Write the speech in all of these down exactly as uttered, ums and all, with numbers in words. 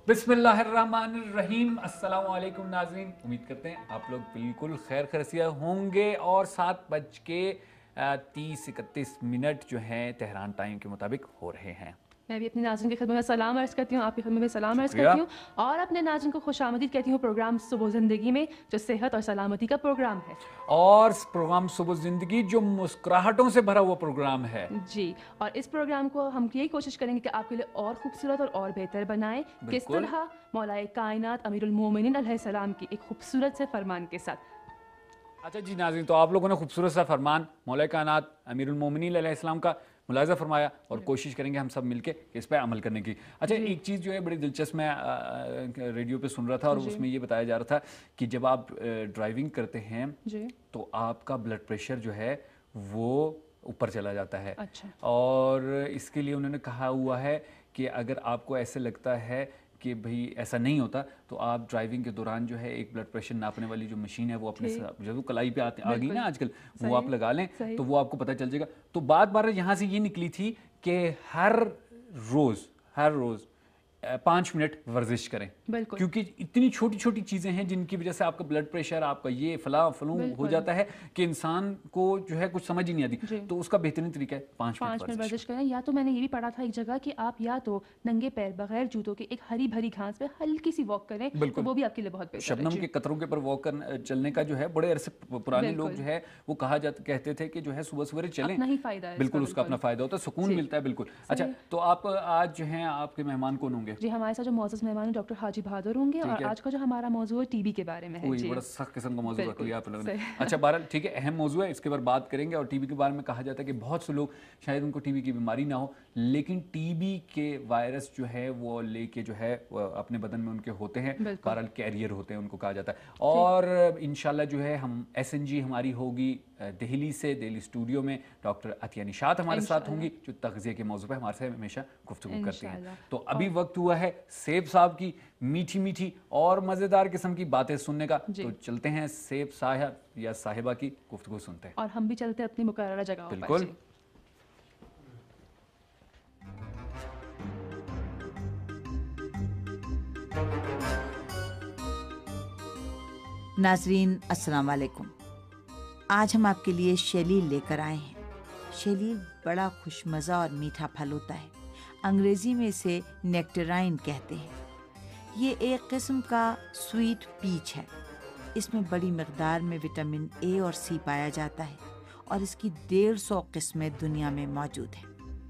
बिस्मिल्लाहिर्रहमानिर्रहीम। अस्सलाम वालेकुम नाज़रीन, उम्मीद करते हैं आप लोग बिल्कुल खैर खैरियत होंगे और सात बज के तीस इकतीस मिनट जो हैं तेहरान टाइम के मुताबिक हो रहे हैं। मैं भी अपने नाज़रीन की खिदमत में सलाम अर्ज़ करती हूँ, आपकी खिदमत में सलाम अर्ज़ करती हूँ और अपने नाज़रीन को खुशामदीद कहती हूँ प्रोग्राम सुबह ज़िंदगी में, जो सेहत और सलामती का प्रोग्राम है। और प्रोग्राम सुबह ज़िंदगी जो मुस्कुराहटों से भरा हुआ प्रोग्राम है जी, और इस प्रोग्राम को हम यही कोशिश करेंगे कि आपके लिए और खूबसूरत और और बेहतर बनाएं, किस तरह मौलाए कायनात अमीरुल मोमिनीन अलैहिस्सलाम की एक खूबसूरत से फरमान के साथ। अच्छा जी नाज़रीन, तो आप लोगों ने खूबसूरत सा फरमान मौलाए कायनात अमीरुल मोमिनीन अलैहिस्सलाम का मुलाज़ा फरमाया और कोशिश करेंगे हम सब मिलके इस पर अमल करने की। अच्छा, एक चीज़ जो है बड़ी दिलचस्प मैं रेडियो पे सुन रहा था और उसमें ये बताया जा रहा था कि जब आप ड्राइविंग करते हैं तो आपका ब्लड प्रेशर जो है वो ऊपर चला जाता है। अच्छा। और इसके लिए उन्होंने कहा हुआ है कि अगर आपको ऐसे लगता है कि भाई ऐसा नहीं होता तो आप ड्राइविंग के दौरान जो है एक ब्लड प्रेशर नापने वाली जो मशीन है वो अपने जो कलाई पे आती आ गई ना आजकल, वो आप लगा लें तो वो आपको पता चल जाएगा। तो बात बार यहाँ से ये निकली थी कि हर रोज़ हर रोज़ पाँच मिनट वर्जिश करें, क्योंकि इतनी छोटी छोटी चीज़ें हैं जिनकी वजह से आपका ब्लड प्रेशर, आपका ये फला फलू हो जाता है कि इंसान को जो है कुछ समझ ही नहीं आती। तो उसका बेहतरीन तरीका है पाँच पाँच मिनट वर्जिश करें। या तो मैंने ये भी पढ़ा था एक जगह कि आप या तो नंगे पैर बगैर जूतों के एक हरी भरी घास पे हल्की सी वॉक करें, तो वो भी आपके लिए बहुत बेहतर है। शबनम के कतरों के ऊपर वॉक करने चलने का जो है बड़े अरसे पुराने लोग जो है वो कहा जाता कहते थे कि जो है सुबह सवेरे चलें, नहीं फायदा है, बिल्कुल उसका अपना फायदा होता है, सुकून मिलता है बिल्कुल। अच्छा, तो आप आज जो है आपके मेहमान कौन होंगे? जी, हमारे साथ जो मौजूद मेहमान डॉक्टर हाजी बहादुर होंगे और आज का जो हमारा मौजू है टीबी के बारे में है। जी, बड़ा सख्त किस्म का मौजू रख लिया आप लोगों ने। अच्छा, बहरहाल ठीक है, अहम मौजू है, इसके बारे बात करेंगे। और टीबी के बारे में कहा जाता है कि बहुत से लोग शायद उनको टीबी की बीमारी ना हो, लेकिन टीबी के वायरस जो है वो लेके जो है अपने बदन में उनके होते हैं, बहरहाल कैरियर होते हैं उनको कहा जाता है। और इंशाल्लाह जो है हम एस एन जी हमारी होगी दिल्ली से, दिल्ली स्टूडियो में डॉक्टर अतिया निशात हमारे साथ होंगी जो तग़ज़िया के मौजू पे हमारे से हमेशा गुफ्तगू करती हैं। तो अभी वक्त हुआ है सेब साहब की मीठी मीठी और मज़ेदार किस्म की बातें सुनने का, तो चलते हैं सेब साहब या साहिबा की गुफ्तगू सुनते हैं। और हम भी चलते हैं अपनी मुकर्ररा जगह। बिल्कुल। नाज़रीन अस्सलाम वालेकुम। आज हम आपके लिए शैलील लेकर आए हैं। शैलील बड़ा खुशमज़ा और मीठा फल होता है, अंग्रेज़ी में इसे नेक्टराइन कहते हैं। ये एक किस्म का स्वीट पीच है। इसमें बड़ी मकदार में विटामिन ए और सी पाया जाता है और इसकी डेढ़ सौ किस्में दुनिया में मौजूद हैं।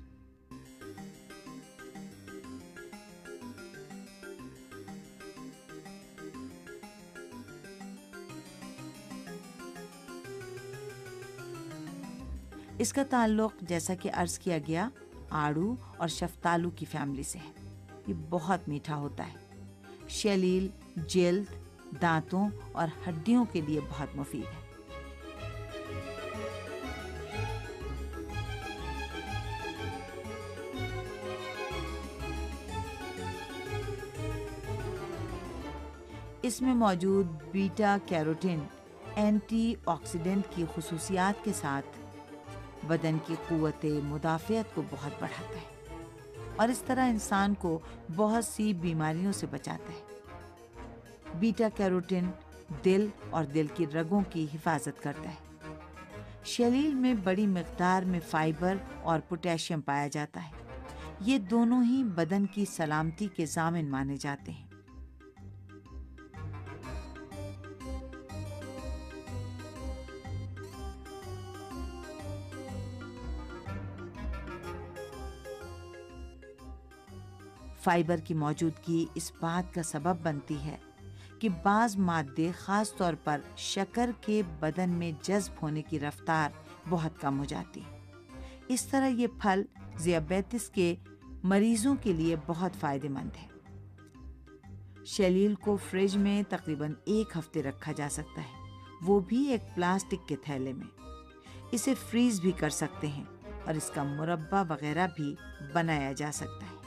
इसका ताल्लुक़ जैसा कि अर्ज़ किया गया आड़ू और शफ्तालू की फैमिली से है। ये बहुत मीठा होता है। शैलील जल्द, दांतों और हड्डियों के लिए बहुत मुफीद है। इसमें मौजूद बीटा कैरोटीन एंटीऑक्सीडेंट की खुसूसियात के साथ बदन की क़ुव्वते मुदाफ़ियत को बहुत बढ़ाता है और इस तरह इंसान को बहुत सी बीमारियों से बचाता है। बीटा कैरोटीन दिल और दिल की रगों की हिफाजत करता है। शैलील में बड़ी मिक़दार में फाइबर और पोटेशियम पाया जाता है। ये दोनों ही बदन की सलामती के ज़ामिन माने जाते हैं। फाइबर की मौजूदगी इस बात का सबब बनती है कि बाज़ मादे ख़ास तौर पर शक्कर के बदन में जज़्ब होने की रफ्तार बहुत कम हो जाती है। इस तरह ये फल ज़ियाबेतिस के मरीज़ों के लिए बहुत फ़ायदेमंद है। शैलील को फ्रिज में तकरीबन एक हफ्ते रखा जा सकता है, वो भी एक प्लास्टिक के थैले में। इसे फ्रीज़ भी कर सकते हैं और इसका मुरब्बा वगैरह भी बनाया जा सकता है।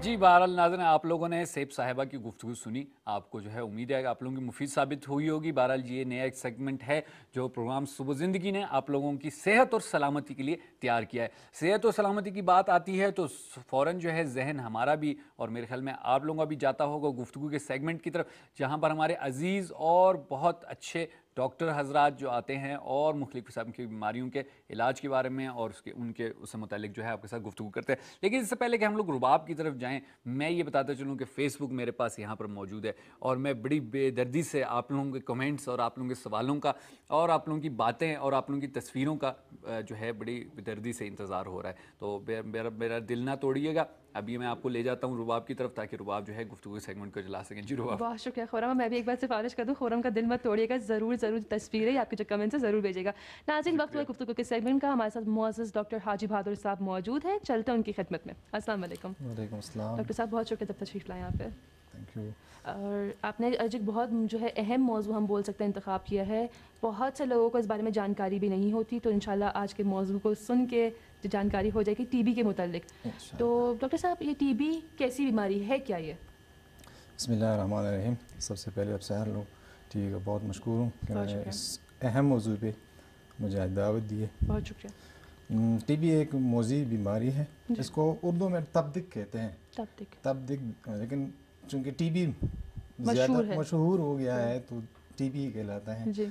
जी बहरहाल नाज़रीन, आप लोगों ने सेब साहिबा की गुफ्तगू सुनी, आपको जो है उम्मीद है कि आप लोगों की मुफीद साबित हुई होगी। बहरहाल ये नया एक सेगमेंट है जो प्रोग्राम सुबह ज़िंदगी ने आप लोगों की सेहत और सलामती के लिए तैयार किया है। सेहत और सलामती की बात आती है तो फ़ौरन जो है जहन हमारा भी और मेरे ख्याल में आप लोगों का भी जाता होगा गुफ्तगू के सेगमेंट की तरफ, जहाँ पर हमारे अजीज़ और बहुत अच्छे डॉक्टर हजरात जो आते हैं और मुख्तलिफ़ किस्म की बीमारियों के इलाज के बारे में और उसके उनके उससे मुतालिक जो है आपके साथ गुफ्तगू करते हैं। लेकिन इससे पहले कि हम लोग रुबाब की तरफ जाएं, मैं ये बताता चलूँ कि फ़ेसबुक मेरे पास यहाँ पर मौजूद है और मैं बड़ी बेदर्दी से आप लोगों के कमेंट्स और आप लोगों के सवालों का और आप लोगों की बातें और आप लोगों की तस्वीरों का जो है बड़ी बेदर्दी से इंतज़ार हो रहा है। तो मेरा मेरा दिल ना तोड़िएगा। अभी मैं आपको ले जाता हूँ रुबाब की तरफ ताकि रुबाब जो है गुफ्तगू सेगमेंट को चला सकें। जी रुबाब। बहुत शुक्रिया खुर्रम। मैं भी एक बार सिफारिश कर दूँ, खुर्रम का दिल मत तोड़िएगा, ज़रूर ज़रूर तस्वीरें आपके जो कमेंट्स है ज़रूर भेजिएगा। नाज़रीन, वक्त हुआ गुफ्तगू के सेगमेंट का। हमारे साथ मुअज़्ज़ज़ डॉक्टर हाजी बहादुर साहब मौजूद हैं, चलते हैं उनकी खिदमत में। अस्सलाम वालेकुम। वालेकुम अस्सलाम। डॉक्टर साहब बहुत शुक्रिया जब तशरीफ़ लाए यहाँ पे। Thank you. और आपने आज एक बहुत जो है अहम मौजू हम बोल सकते हैं इंतखाब किया है। बहुत से लोगों को इस बारे में जानकारी भी नहीं होती, तो इंशाल्लाह आज के मौजू को सुन के जो जानकारी हो जाएगी टीबी के मुतालिक। तो डॉक्टर साहब, ये टीबी कैसी बीमारी है, क्या ये? बिस्मिल्लाहिर्रहमानिर्रहीम। सबसे पहले आप सारे लोग टीबी का बहुत मशकूर हूँ कि मैंने इस अहम मौजू पे मुझे आज दावत दी है। बहुत शुक्रिया। टीबी एक मौजी बीमारी है, इसको उर्दू में तबदिक कहते हैं। तबदिक तबदिक लेकिन चूँकि टीबी ज़्यादा मशहूर हो गया है तो टीबी कहलाता है जी।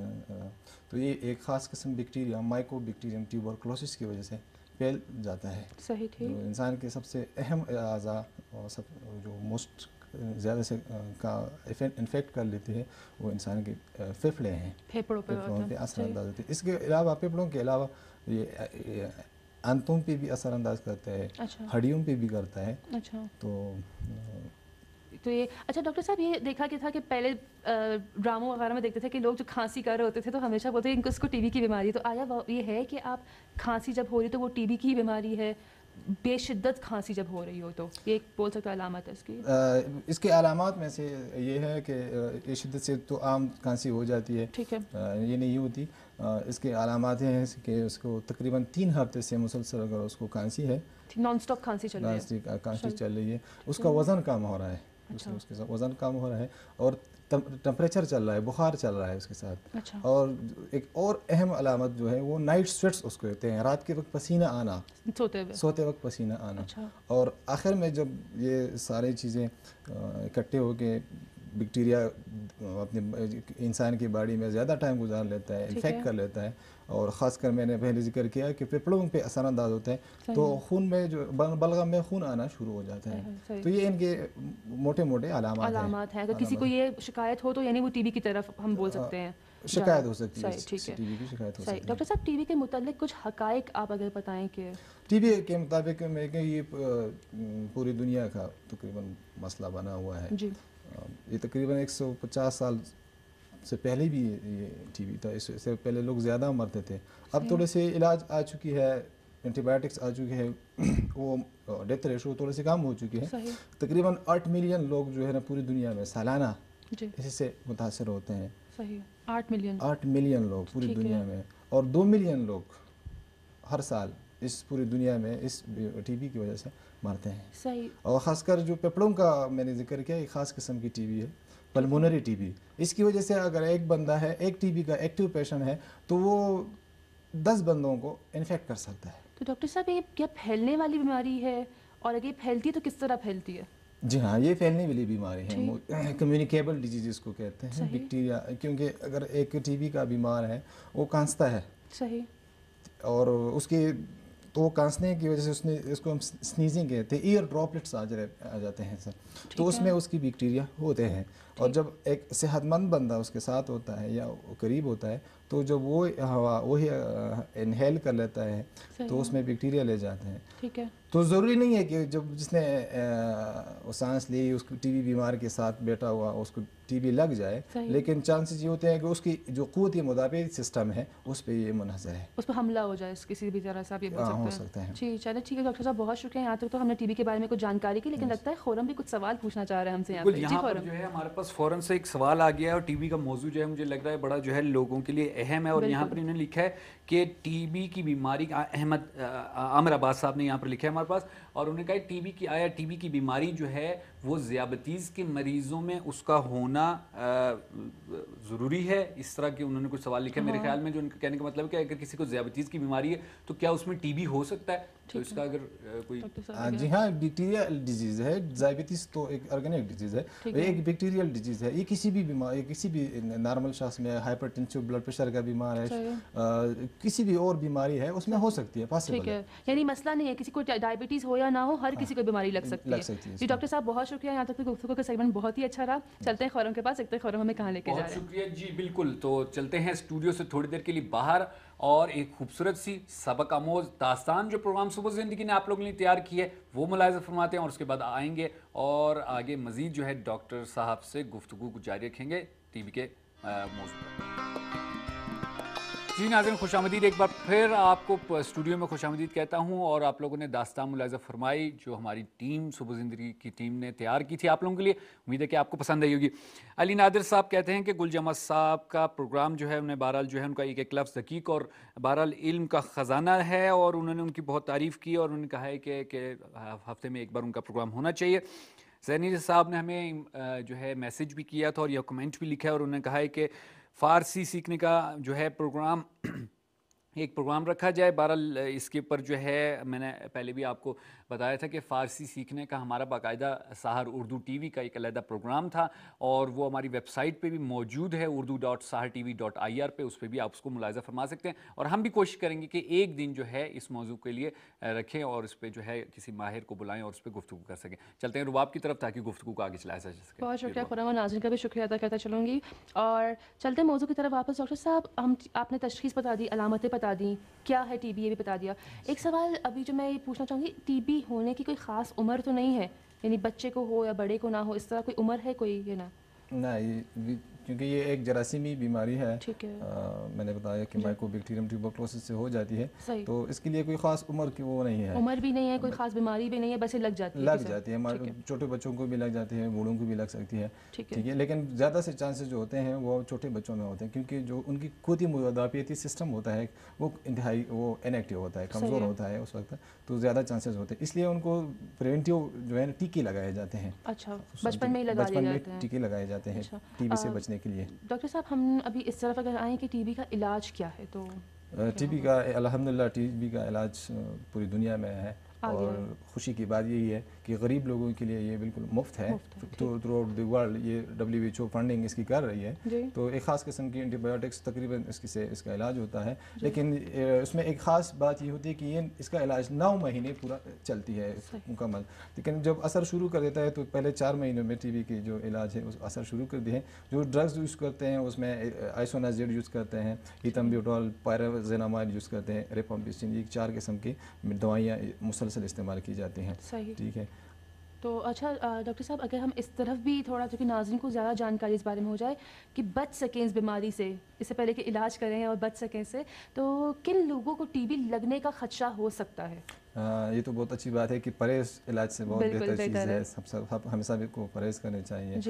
तो ये एक ख़ास किस्म बैक्टीरिया माइको बैक्टीरियम ट्यूबरकुलोसिस की वजह से फैल जाता है। सही ठीक। तो इंसान के सबसे अहम अज़ा और सब जो मोस्ट ज़्यादा से का इन्फेक्ट कर लेते हैं वो इंसान के फेफड़े हैं, फेफड़ों पे असर अंदाज होते हैं। इसके अलावा फेफड़ों के अलावा ये आंतों पे भी असर अंदाज करता है। अच्छा। हड्डियों पे भी करता है। अच्छा। तो तो ये अच्छा डॉक्टर साहब, ये देखा कि था कि पहले ड्रामों वगैरह में देखते थे कि लोग जो खांसी कर रहे होते थे तो हमेशा बोलते हैं उसको टीबी की बीमारी। तो आया ये है कि आप खांसी जब हो रही तो वो टीबी की बीमारी है, बेशिद्दत खांसी जब हो रही हो तो ये एक बोल सकते अलामत है इसकी? आ, इसके अलामत में से ये है कि ये शिद्दत से तो आम खांसी हो जाती है। ठीक है। आ, ये नहीं होती। आ, इसके अलामत हैं कि उसको तकरीबन तीन हफ्ते से मुसलसल अगर उसको खांसी है, नॉन स्टॉप खांसी चल रही है, खांसी चल रही है, उसका वज़न कम हो रहा है। अच्छा। उसके साथ वज़न कम हो रहा है और टेम्परेचर चल रहा है, बुखार चल रहा है उसके साथ। अच्छा। और एक और अहम अलामत जो है वो नाइट स्वेट्स उसको कहते हैं, रात के वक्त पसीना आना, सोते वक्त सोते वक्त पसीना आना। अच्छा। और आखिर में जब ये सारी चीज़ें इकट्ठे होके बैक्टीरिया अपने इंसान की बॉडी में ज़्यादा टाइम गुजार लेता है, इन्फेक्ट कर लेता है और ख़ासकर मैंने पहले जिक्र किया कि फेफड़ों पे असरअंदाज होता है तो खून में जो बलगम में खून आना शुरू हो जाता है। तो ये इनके मोटे मोटे अलामत अलामत हैं। अगर किसी को ये शिकायत हो तो यानी वो टीबी की तरफ हम बोल सकते हैं, शिकायत हो सकती है। ठीक है, टीबी की शिकायत हो सकती है। डॉक्टर साहब, टीबी के मुतालिक कुछ हकायक आप अगर बताएं कि टीबी के मुताबिक में ये पूरी दुनिया का तकरीबन मसला बना हुआ है जी। ये तकरीबन एक सौ पचास साल से पहले भी ये टीबी था, इससे पहले लोग ज़्यादा मरते थे। अब थोड़े से इलाज आ चुकी है, एंटीबायोटिक्स आ चुकी है, वो डेथ रेशो थोड़ी सी कम हो चुकी है। तकरीबन आठ मिलियन लोग जो है ना पूरी दुनिया में सालाना इससे मुतासर होते हैं। सही। आठ मिलियन आठ मिलियन लोग पूरी दुनिया में, और दो मिलियन लोग हर साल इस पूरी दुनिया में इस टीबी की वजह से मरते हैं। सही। और ख़ासकर जो फेफड़ों का मैंने जिक्र किया, एक ख़ास किस्म की टीबी है, पल्मोनरी टीबी। इसकी वजह से अगर एक बंदा है, एक टीबी का एक्टिव पेशेंट है, तो वो दस बंदों को इन्फेक्ट कर सकता है। तो डॉक्टर साहब, ये क्या फैलने वाली बीमारी है, और अगर फैलती है तो किस तरह फैलती है? जी हाँ, ये फैलने वाली बीमारी है, कम्युनिकेबल डिजीज को कहते हैं, बैक्टीरिया। क्योंकि अगर एक टीबी का बीमार है वो कांसता है। सही। और उसकी तो वो कांसने की वजह से उसने इसको हम स्नीजिंग कहते हैं, ईयर ड्रॉपलेट्स आ आ जाते हैं सर, तो उसमें उसकी बैक्टीरिया होते हैं। और जब एक सेहतमंद बंदा उसके साथ होता है या करीब होता है तो जब वो हवा वही इनहेल कर लेता है तो उसमें बैक्टीरिया ले जाते हैं। ठीक है। तो ज़रूरी नहीं है कि जब जिसने वो सांस ली उसको टीबी बीमार के साथ बैठा हुआ उसको टीबी लग जाए, लेकिन चांसेस ये होते हैं कि उसकी जो क़ुव्वती मुदाफ़ियत सिस्टम है उस पर ये मुनहसर है, उस पर हमला हो जाए किसी भी तरह से, आप ये बोल सकते हैं। हो सकता है। जी चलिए ठीक है डॉक्टर साहब, बहुत शुक्रिया। यहाँ तक तो हमने टीबी के बारे में कुछ जानकारी की, लेकिन लगता है खुर्रम भी कुछ सवाल पूछना चाह रहे हैं हमसे। यहाँ पर जो है हमारे पास फ़ौरन से एक सवाल आ गया है और टीबी का मौजू जो है मुझे लग रहा है बड़ा जो है लोगों के लिए अहम है। और यहाँ पर इन्होंने लिखा है کہ ٹی بی کی بیماری کا احمد عامر عباس صاحب نے یہاں پر لکھا ہے ہمارے پاس، اور انہوں نے کہا ٹی بی کی آیا ٹی بی کی بیماری جو ہے وہ ذیابطیس کے مریضوں میں اس کا ہونا ضروری ہے، اس طرح کہ انہوں نے کچھ سوال لکھا ہے میرے خیال میں، جو ان کا کہنے کا مطلب ہے کہ اگر کسی کو ذیابطیس کی بیماری ہے تو کیا اس میں ٹی بی ہو سکتا ہے؟ تو اس کا اگر کوئی جی ہاں بیکٹیریل ڈیزیز ہے، ذیابطیس تو ایک آرگینک ڈیزیز ہے، ایک بیکٹیریل ڈیزیز ہے، یہ کسی بھی بیماری کسی بھی نارمل شخص میں ہائپر ٹینشن بلڈ پریشر کا بیمار ہے، کسی بھی اور بیماری ہے اس میں ہو سکتی ہے، پاسبل ہے، یعنی مسئلہ نہیں ہے کسی کو ڈائبٹیز ہو یا نہ ہو، ہر کسی کو بیماری لگ سکتی ہے۔ جی ڈاکٹر صاحب بہت شکریہ، یہاں تک گفتگو کا سیگمنٹ بہت ہی اچھا رہا، چلتے ہیں خورم کے پاس، دیکھتے ہیں خورم ہمیں کہاں لے کے جا رہے ہیں۔ بہت شکریہ جی، بالکل، تو چلتے ہیں اسٹوڈیو سے تھوڑی دیر کے لیے باہر اور ایک خوبصورت سی سبق آموز داستان جو پروگرام صبح زندگی نے آپ لوگوں نے تیار کی ہے وہ ملاحظہ فرماتے ہیں، اور اس کے بعد آئیں گے اور آگے مزید جو ہے ڈاکٹر صاحب سے گفتگو کو جاری رکھیں گے ٹی وی کے موضوع پر۔ جی ناظرین خوش آمدید، ایک بار پھر آپ کو اسٹوڈیو میں خوش آمدید کہتا ہوں، اور آپ لوگوں نے داستان ملاحظہ فرمائی جو ہماری ٹیم صبح زندگی کی ٹیم نے تیار کی تھی آپ لوگوں کے لیے، امید ہے کہ آپ کو پسند آئی ہوگی۔ علی نادر صاحب کہتے ہیں کہ گل جمع صاحب کا پروگرام جو ہے انہیں بہرحال جو ہے ان کا ایک ایک لفظ دقیق اور بہرحال علم کا خزانہ ہے، اور انہوں نے ان کی بہت تعریف کی، اور انہوں نے کہا ہے کہ کہ ہفتے میں ایک بار ان کا پروگرام ہونا چاہیے۔ زینی صاحب نے ہمیں جو ہے میسیج بھی کیا تھا اور یہ کمنٹ بھی لکھا ہے، اور انہوں نے کہا ہے کہ فارسی سیکھنے کا جو ہے پروگرام ایک پروگرام رکھا جائے۔ بہرحال اس کے اوپر جو ہے میں نے پہلے بھی آپ کو بتایا تھا کہ فارسی سیکھنے کا ہمارا باقاعدہ سحر اردو ٹی وی کا ایک علیحدہ پروگرام تھا، اور وہ ہماری ویب سائٹ پہ بھی موجود ہے Urdu dot Sahar T V dot I R پہ، اس پہ بھی آپ اس کو ملاحظہ فرما سکتے ہیں، اور ہم بھی کوشش کریں گے کہ ایک دن جو ہے اس موضوع کے لیے رکھیں اور اس پہ جو ہے کسی ماہر کو بلائیں اور اس پہ گفتگو کر سکیں۔ چلتے ہیں رباب کی طرف تاکہ گفتگو کو آگے چلایا جا سکے۔ بہت شکریہ خورم، اور ناظرین کا بھی شکریہ ادا کرتا چلوں گی، اور چلتے ہیں موضوع کی طرف واپس۔ ڈاکٹر صاحب ہم آپ نے تشخیص بتا دی، علامتیں بتا دیں، کیا ہے ٹی بی یہ بھی بتا دیا۔ ایک سوال ابھی جو میں یہ پوچھنا چاہوں گی، ٹی بی ہونے کی کوئی خاص عمر تو نہیں ہے، یعنی بچے کو ہو یا بڑے کو نہ ہو، اس طرح کوئی عمر ہے کوئی یہ نہ؟ نہیں، کیونکہ یہ ایک جراثیمی بیماری ہے، ٹھیک ہے، میں نے بتایا کہ مائکو بیکٹیریم ٹیوبرکلوسس سے ہو جاتی ہے، تو اس کے لیے کوئی خاص عمر کی وہ نہیں ہے، عمر بھی نہیں ہے، کوئی خاص بیماری بھی نہیں ہے، بس لگ جاتی ہے، لگ جاتی ہے، چھوٹے بچوں کو بھی لگ جاتی ہے، بوڑھوں کو بھی لگ سکتی ہے، ٹھیک ہے، لیکن زیادہ سے چانسز جو ہوتے ہیں وہ چھوٹے بچوں میں ہوتے ہیں، کیونکہ جو ان کی خود ہی مدافعتی سسٹم ہوتا ہے وہ انتہائی وہ انیکٹیو ہوتا ہے، کمزور ہوتا ہے اس وقت، تو زیادہ چانسز ہوتے ہیں، اس لیے ان کو پریونٹیو جو ہے ٹیکے لگائے جاتے ہیں۔ اچھا، بچپن میں ہی لگا دیے جاتے ہیں، ٹیکے لگائے جاتے ہیں ٹی بی سے بچنے کے لیے۔ ڈاکٹر صاحب ہم ابھی اس طرف اگر آئیں کہ ٹی بی کا علاج کیا ہے، تو ٹی بی کا الحمدللہ ٹی بی کا علاج پوری دنیا میں ہے، اور خوشی کی بات یہی ہے کہ غریب لوگوں کے لیے یہ بالکل مفت ہے، تو تھرو آؤٹ دی ورلڈ یہ ڈبلیو ایچ او فنڈنگ اس کی کر رہی ہے، تو ایک خاص قسم کی اینٹی بایوٹکس تقریباً اس کی سے اس کا علاج ہوتا ہے، لیکن اس میں ایک خاص بات یہ ہوتی ہے کہ یہ اس کا علاج نو مہینے پورا چلتی ہے مکمل، لیکن جب اثر شروع کر دیتا ہے تو پہلے چار مہینوں میں ٹی بی کی جو علاج ہے اس اثر شروع کر دی ہے۔ جو ڈرگز یوز کرتے ہیں اس میں آئسونازیڈ یوز کرتے ہیں، ایتھمبیوٹول، پائرازینامائڈ یوز کرتے ہیں، ریفامپسن، یہ چار قسم کی دوائیاں مسلسل استعمال کی جاتی ہیں، ٹھیک ہے۔ تو اچھا ڈاکٹر صاحب اگر ہم اس طرف بھی تھوڑا جو کہ ناظرین کو زیادہ جانکاری اس بارے میں ہو جائے کہ بچ سکیں اس بیماری سے، اس سے پہلے کہ علاج کریں اور بچ سکیں سے، تو کن لوگوں کو ٹی بی لگنے کا خدشہ ہو سکتا ہے؟ یہ تو بہت اچھی بات ہے کہ پرہیز علاج سے بہت بہتر چیز ہے، سب سب ہمیں سب کو پرہیز کرنے چاہیے۔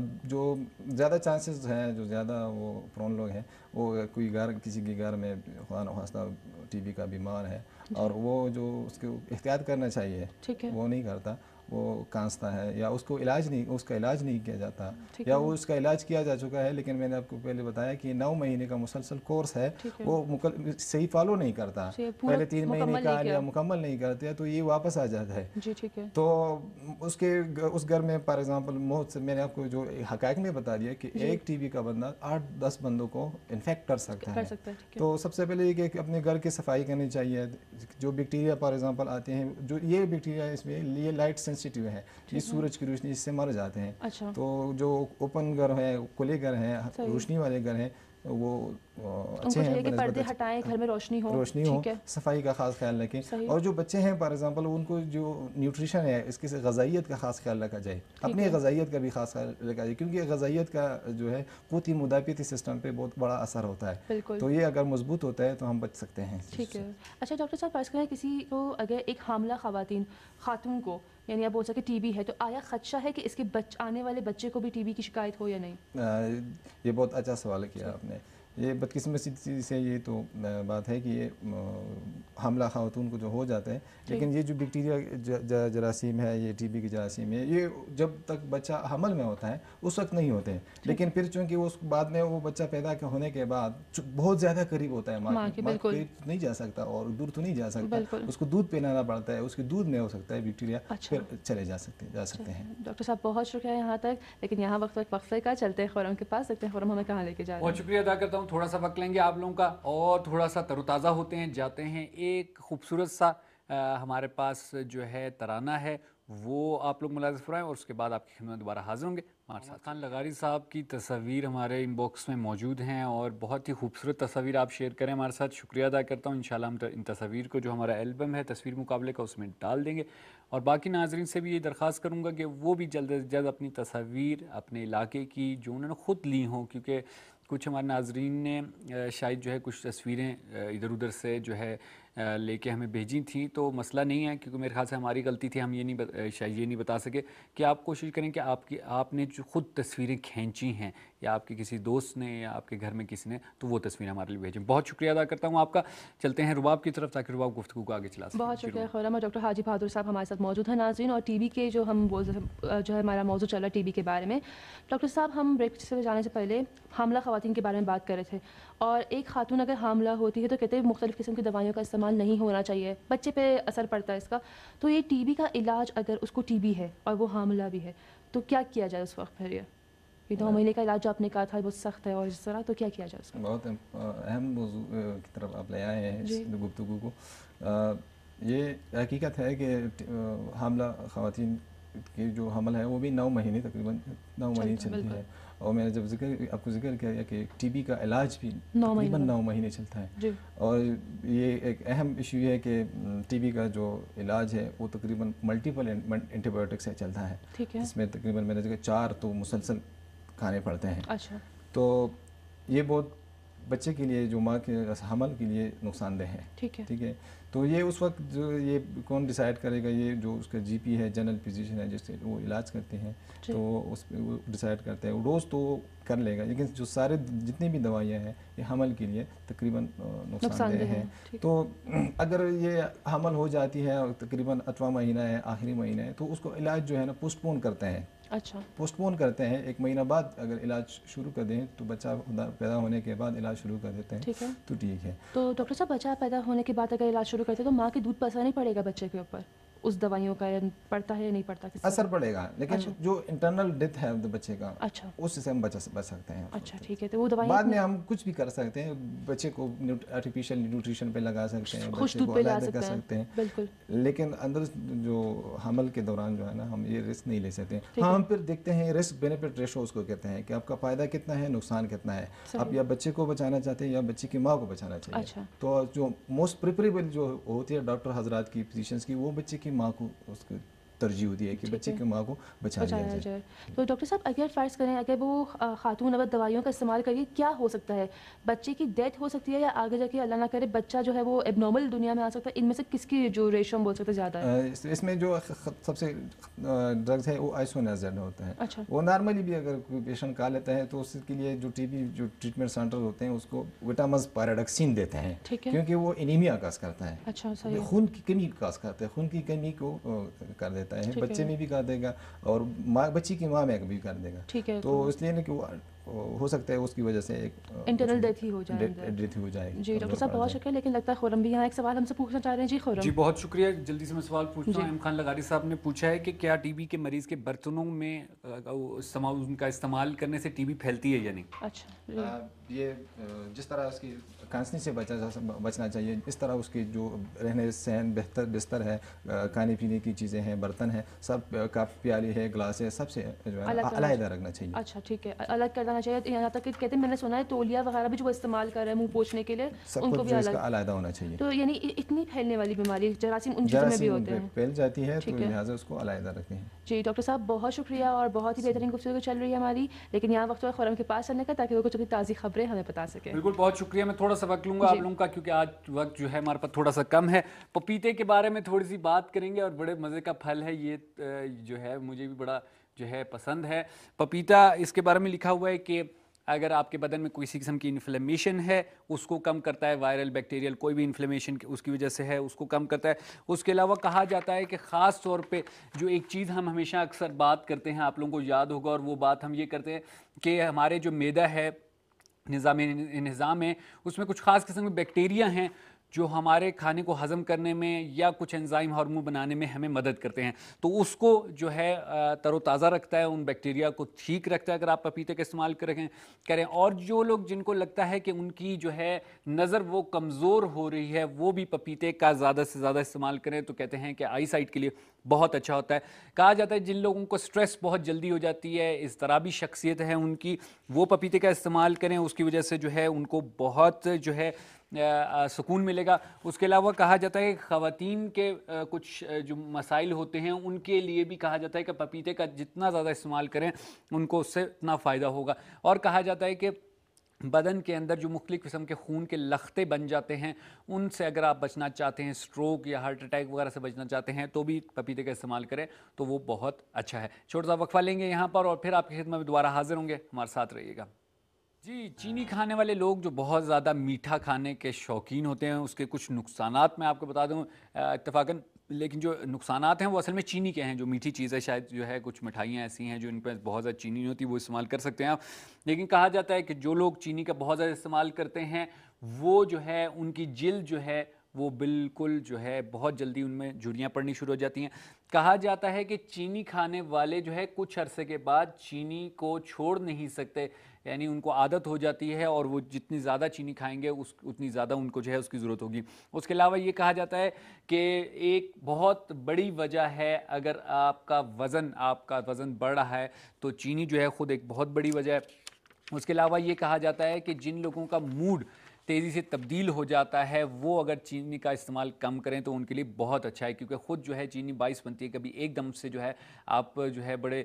جو زیادہ چانسز ہیں، جو زیادہ وہ پرون لوگ ہیں، وہ کوئی گھر کسی کے گھر میں خواہ نخواستہ ٹی بی کا بیمار ہے، اور وہ جو اس کو احتیاط کرنا چاہیے وہ نہیں کرتا، وہ کانستا ہے، یا اس کو علاج نہیں اس کا علاج نہیں کیا جاتا، یا وہ اس کا علاج کیا جا چکا ہے لیکن میں نے آپ کو پہلے بتایا کہ نو مہینے کا مسلسل کورس ہے، وہ صحیح فالو نہیں کرتا، پہلے تین مہینے کا یا مکمل نہیں کرتے تو یہ واپس آ جاتا ہے، تو اس کے اس گھر میں فار ایگزامپل بہت سے میں نے آپ کو جو حقائق میں بتا دیا کہ ایک ٹی بی کا بندہ آٹھ دس بندوں کو انفیکٹ کر سکتا ہے، تو سب سے پہلے یہ کہ اپنے گھر کی صفائی کرنی چاہیے، جو بیکٹیریا فار ایگزامپل آتے ہیں، جو یہ بیکٹیریا اس میں یہ لائٹ سینسیٹیو ہے، یہ سورج کی روشنی اس سے مر جاتے ہیں، تو جو اوپن گھر ہیں، کھلے گھر ہیں، روشنی والے گھر ہیں، وہ اچھے ہیں، پردے ہٹائیں، گھر میں روشنی ہو، روشنی ہو، صفائی کا خاص خیال رکھیں، اور جو بچے ہیں فار ایگزامپل ان کو جو نیوٹریشن ہے اس کی غذائیت کا خاص خیال رکھا جائے، اپنی غذائیت کا بھی خاص خیال رکھا جائے، کیونکہ غذائیت کا جو ہے قوتی مدافعتی سسٹم پہ بہت بڑا اثر ہوتا ہے، تو یہ اگر مضبوط ہوتا ہے تو ہم بچ سکتے ہیں۔ ٹھیک ہے، اچھا ڈاکٹر صاحب فرض کریں کسی کو اگر ایک حاملہ خواتین خاتون کو یعنی آپ بول سکتے ٹی بی ہے، تو آیا خدشہ ہے کہ اس کے بچ آنے والے بچے کو بھی ٹی بی کی شکایت ہو یا نہیں؟ یہ بہت اچھا سوال کیا آپ نے۔ یہ بدقسمتی سے یہ تو بات ہے کہ یہ حاملہ خواتون کو جو ہو جاتا ہے، لیکن یہ جو بیکٹیریا جراثیم ہے، یہ ٹی بی کی جراثیم ہے، یہ جب تک بچہ حمل میں ہوتا ہے اس وقت نہیں ہوتے ہیں، لیکن پھر چونکہ اس بعد میں وہ بچہ پیدا ہونے کے بعد بہت زیادہ قریب ہوتا ہے ماں کے، ماں قریب نہیں جا سکتا اور دور تو نہیں جا سکتا، اس کو دودھ پلانا پڑتا ہے، اس کے دودھ میں ہو سکتا ہے بیکٹیریا، پھر چلے جا سکتے جا سکتے ہیں۔ ڈاکٹر صاحب بہت شکریہ یہاں تک، لیکن یہاں وقت وقت وقفے کا، چلتے ہیں خورم کے پاس، دیکھتے ہیں خورم ہمیں کہاں لے کے جا رہے ہیں۔ بہت شکریہ ادا کرتا ہوں، تھوڑا سا وقت لیں گے آپ لوگوں کا اور تھوڑا سا تر و تازہ ہوتے ہیں، جاتے ہیں ایک خوبصورت سا ہمارے پاس جو ہے ترانہ ہے وہ آپ لوگ ملاحظہ فرمائیں اور اس کے بعد آپ کی خدمت دوبارہ حاضر ہوں گے۔ محمد خان لغاری صاحب کی تصاویر ہمارے ان باکس میں موجود ہیں اور بہت ہی خوبصورت تصاویر آپ شیئر کریں ہمارے ساتھ، شکریہ ادا کرتا ہوں۔ انشاءاللہ ہم ان تصاویر کو جو ہمارا البم ہے تصویر مقابلے کا اس میں ڈال دیں گے، اور باقی ناظرین سے بھی یہ درخواست کروں گا کہ وہ بھی جلد از جلد اپنی تصاویر اپنے علاقے کی جو انہوں نے خود لی ہوں، کیونکہ کچھ ہمارے ناظرین نے شاید جو ہے کچھ تصویریں ادھر ادھر سے جو ہے لے کے ہمیں بھیجی تھیں، تو مسئلہ نہیں ہے کیونکہ میرے خیال سے ہماری غلطی تھی، ہم یہ نہیں شاید یہ نہیں بتا سکے کہ آپ کوشش کریں کہ آپ کی آپ نے جو خود تصویریں کھینچی ہیں یا آپ کے کسی دوست نے یا آپ کے گھر میں کسی نے، تو وہ تصویریں ہمارے لیے بھیجیں۔ بہت شکریہ ادا کرتا ہوں آپ کا۔ چلتے ہیں رباب کی طرف تاکہ رباب گفتگو کو آگے چلا سکیں۔ بہت شکریہ خورم، اور ڈاکٹر حاجی بہادر صاحب ہمارے ساتھ موجود ہیں ناظرین، اور ٹی بی کے جو ہم جو ہے ہمارا موضوع چل رہا ہے ٹی بی کے بارے میں۔ ڈاکٹر صاحب ہم بریک سے جانے سے پہلے حاملہ خواتین کے بارے میں بات کر رہے تھے، اور ایک خاتون اگر حاملہ ہوتی ہے تو کہتے ہیں مختلف قسم کی دوائیوں کا استعمال نہیں ہونا چاہیے، بچے پہ اثر پڑتا ہے اس کا، تو یہ ٹی بی کا علاج اگر اس کو ٹی بی ہے اور وہ حاملہ بھی ہے تو کیا کیا جائے اس وقت؟ پھر یہ دو مہینے کا علاج جو آپ نے کہا تھا بہت سخت ہے اور اس طرح، تو کیا کیا جائے اس کو؟ بہت اہم موضوع کی طرف آپ لے آئے ہیں اس گفتگو کو۔ یہ حقیقت ہے کہ حاملہ خواتین کی جو حمل ہے وہ بھی نو مہینے تقریباً نو مہینے چلتی ہے، اور میں نے جب ذکر آپ کو ذکر کیا کہ ٹی بی کا علاج بھی تقریباً نو مہینے چلتا ہے، اور یہ ایک اہم ایشو یہ ہے کہ ٹی بی کا جو علاج ہے وہ تقریباً ملٹیپل اینٹی بایوٹک سے چلتا ہے، اس میں تقریباً میں نے ذکر چار تو مسلسل کھانے پڑتے ہیں۔ اچھا، تو یہ بہت بچے کے لیے جو ماں کے حمل کے لیے نقصان دہ ہے، ٹھیک ہے۔ تو یہ اس وقت جو یہ کون ڈیسائیڈ کرے گا، یہ جو اس کا جی پی ہے، جنرل فزیشین ہے جس سے وہ علاج کرتے ہیں، تو اس پہ وہ ڈیسائیڈ کرتے ہیں، ڈوز تو کر لے گا، لیکن جو سارے جتنی بھی دوائیاں ہیں یہ حمل کے لیے تقریباً نقصان دہ ہیں۔ تو اگر یہ حمل ہو جاتی ہے اور تقریباً اتواں مہینہ ہے، آخری مہینہ ہے، تو اس کو علاج جو ہے نا پوسٹ پون کرتے ہیں، اچھا پوسٹ پون کرتے ہیں، ایک مہینہ بعد اگر علاج شروع کر دیں تو بچہ پیدا ہونے کے بعد علاج شروع کر دیتے ہیں تو ٹھیک ہے۔ تو ڈاکٹر صاحب بچہ پیدا ہونے کے بعد اگر علاج شروع کرتے ہیں تو ماں کے دودھ پر اثر نہیں پڑے گا بچے کے اوپر؟ اس دوائیوں کا پڑتا ہے یا نہیں پڑتا؟ اثر پڑے گا، لیکن جو انٹرنل ڈیتھ ہے بچے کا اس سے ہم بچ سکتے ہیں۔ اچھا ٹھیک ہے، تو وہ دوائی بعد میں ہم کچھ بھی کر سکتے ہیں، بچے کو آرٹیفیشیل نیوٹریشن پہ لگا سکتے ہیں، بچے کو علیحدہ کر سکتے ہیں، بالکل، لیکن اندر جو حمل کے دوران جو ہے نا ہم یہ رسک نہیں لے سکتے۔ ہاں ہم پھر دیکھتے ہیں رسک بینیفٹ ریشو اس کو کہتے ہیں کہ آپ کا فائدہ کتنا ہے، نقصان کتنا ہے، آپ یا بچے کو بچانا چاہتے ہیں یا بچے کی ماں کو بچانا چاہیے۔ تو جو موسٹ پریفریبل جو ہوتی ہے ڈاکٹر حضرات کی فزیشنز کی، وہ بچے کی ماں کو اس کو ترجیح ہوتی ہے کہ بچے کی ماں کو بچا لیا جائے۔ تو ڈاکٹر صاحب اگر فرض کریں اگر وہ خاتون اگر دوائیوں کا استعمال کریے کیا ہو سکتا ہے؟ بچے کی ڈیتھ ہو سکتی ہے یا آگے جا کے اللہ نہ کرے بچہ جو ہے وہ ایب نارمل دنیا میں آ سکتا ہے؟ ان میں سے کس کی جو ریشو ہم بول سکتے ہیں زیادہ ہے؟ اس میں جو سب سے ڈرگز ہے وہ آئسونازیڈ ہوتا ہے، وہ نارملی بھی اگر کوئی پیشنٹ کھا لیتا ہے تو اس کے لیے جو ٹی بی جو ٹریٹمنٹ سینٹر ہوتے ہیں اس کو وٹامنز پیراڈکسین دیتے ہیں کیونکہ وہ انیمیا کاز کرتا ہے، خون کی کمی کاز کرتا ہے، خون کی کمی کو کر دیتا ہے، بچے میں بھی کر دے گا اور ماں بچی کی ماں میں بھی کر دے گا، تو اس لیے کہ وہ ہو سکتا ہے اس کی وجہ سے ایک انٹرنل ڈیتھ ہی ہو جائے ڈیتھ ہو جائے گی۔ جی ڈاکٹر صاحب بہت شکریہ، لیکن لگتا ہے خورم بھی یہاں ایک سوال ہم سے پوچھنا چاہ رہے ہیں۔ جی خورم جی بہت شکریہ، جلدی سے میں سوال پوچھتا ہوں۔ احمد خان لغاری صاحب نے پوچھا ہے کہ کیا ٹی بی کے مریض کے برتنوں میں ان کا استعمال کرنے سے ٹی بی پھیلتی ہے یا نہیں؟ اچھا، یہ جس طرح اس کی کھانسنے سے بچنا چاہیے، اس طرح اس کی جو رہنے سہن بہتر بستر ہے، کھانے پینے کی چیزیں ہیں، برتن ہیں، سب کپ پیالی ہے، گلاس ہے، سب سے جو ہے علیحدہ رکھنا چاہیے۔ اچھا ٹھیک ہے، الگ کرنا چاہیے، یہاں تک کہ کہتے ہیں میں نے سنا ہے تولیہ وغیرہ بھی جو استعمال کر رہے ہیں منہ پوچھنے کے لیے ان کو بھی علیحدہ ہونا چاہیے۔ تو یعنی اتنی پھیلنے والی بیماری جراثیم ان چیزوں میں بھی ہوتے ہیں، پھیل جاتی ہے تو لہٰذا اس کو علیحدہ رکھیں۔ جی ڈاکٹر صاحب بہت شکریہ اور بہت ہی بہترین گفتگو چل رہی ہے ہماری، لیکن یہاں وقت ہے خورم کے پاس چلنے کا تاکہ وہ کچھ تازی خبریں ہمیں بتا سکیں۔ بالکل بہت شکریہ، میں تھوڑا سا وقت لوں گا آپ لوگوں کا کیونکہ آج وقت جو ہے ہمارے پاس تھوڑا سا کم ہے۔ پپیتے کے بارے میں تھوڑی سی بات کریں گے اور بڑے مزے کا پھل ہے یہ، جو ہے مجھے بھی بڑا جو ہے پسند ہے پپیتا۔ اس کے بارے میں لکھا ہوا ہے کہ اگر آپ کے بدن میں کسی قسم کی انفلیمیشن ہے اس کو کم کرتا ہے، وائرل بیکٹیریل کوئی بھی انفلیمیشن اس کی وجہ سے ہے اس کو کم کرتا ہے۔ اس کے علاوہ کہا جاتا ہے کہ خاص طور پہ جو ایک چیز ہم ہمیشہ اکثر بات کرتے ہیں، آپ لوگوں کو یاد ہوگا، اور وہ بات ہم یہ کرتے ہیں کہ ہمارے جو معدہ ہے، نظام نظام ہے، اس میں کچھ خاص قسم کے بیکٹیریا ہیں جو ہمارے کھانے کو ہضم کرنے میں یا کچھ انزائم ہارمون بنانے میں ہمیں مدد کرتے ہیں، تو اس کو جو ہے تر و تازہ رکھتا ہے، ان بیکٹیریا کو ٹھیک رکھتا ہے اگر آپ پپیتے کا استعمال کریں کریں اور جو لوگ جن کو لگتا ہے کہ ان کی جو ہے نظر وہ کمزور ہو رہی ہے، وہ بھی پپیتے کا زیادہ سے زیادہ استعمال کریں، تو کہتے ہیں کہ آئی سائٹ کے لیے بہت اچھا ہوتا ہے۔ کہا جاتا ہے جن لوگوں کو سٹریس بہت جلدی ہو جاتی ہے، اضطرابی شخصیت ہے ان کی، وہ پپیتے کا استعمال کریں، اس کی وجہ سے جو ہے ان کو بہت جو ہے سکون ملے گا۔ اس کے علاوہ کہا جاتا ہے کہ خواتین کے کچھ جو مسائل ہوتے ہیں ان کے لیے بھی کہا جاتا ہے کہ پپیتے کا جتنا زیادہ استعمال کریں ان کو اس سے اتنا فائدہ ہوگا۔ اور کہا جاتا ہے کہ بدن کے اندر جو مختلف قسم کے خون کے لختے بن جاتے ہیں ان سے اگر آپ بچنا چاہتے ہیں، سٹروک یا ہارٹ اٹیک وغیرہ سے بچنا چاہتے ہیں، تو بھی پپیتے کا استعمال کریں تو وہ بہت اچھا ہے۔ چھوٹا سا وقفہ لیں گے یہاں پر اور پھر آپ کی خدمت میں دوبارہ حاضر ہوں گے، ہمارے ساتھ رہیے گا۔ جی، چینی کھانے والے لوگ جو بہت زیادہ میٹھا کھانے کے شوقین ہوتے ہیں، اس کے کچھ نقصانات میں آپ کو بتا دوں اتفاقاً، لیکن جو نقصانات ہیں وہ اصل میں چینی کے ہیں۔ جو میٹھی چیزیں شاید جو ہے کچھ مٹھائیاں ایسی ہیں جو ان پہ بہت زیادہ چینی نہیں ہوتی، وہ استعمال کر سکتے ہیں آپ، لیکن کہا جاتا ہے کہ جو لوگ چینی کا بہت زیادہ استعمال کرتے ہیں وہ جو ہے ان کی جلد جو ہے وہ بالکل جو ہے بہت جلدی ان میں جھریاں پڑنی شروع ہو جاتی ہیں۔ کہا جاتا ہے کہ چینی کھانے والے جو ہے کچھ عرصے کے بعد چینی کو چھوڑ نہیں سکتے، یعنی ان کو عادت ہو جاتی ہے اور وہ جتنی زیادہ چینی کھائیں گے اس اتنی زیادہ ان کو جو ہے اس کی ضرورت ہوگی۔ اس کے علاوہ یہ کہا جاتا ہے کہ ایک بہت بڑی وجہ ہے، اگر آپ کا وزن آپ کا وزن بڑھ رہا ہے تو چینی جو ہے خود ایک بہت بڑی وجہ ہے۔ اس کے علاوہ یہ کہا جاتا ہے کہ جن لوگوں کا موڈ تیزی سے تبدیل ہو جاتا ہے وہ اگر چینی کا استعمال کم کریں تو ان کے لیے بہت اچھا ہے، کیونکہ خود جو ہے چینی باعث بنتی ہے کبھی ایک دم سے جو ہے آپ جو ہے بڑے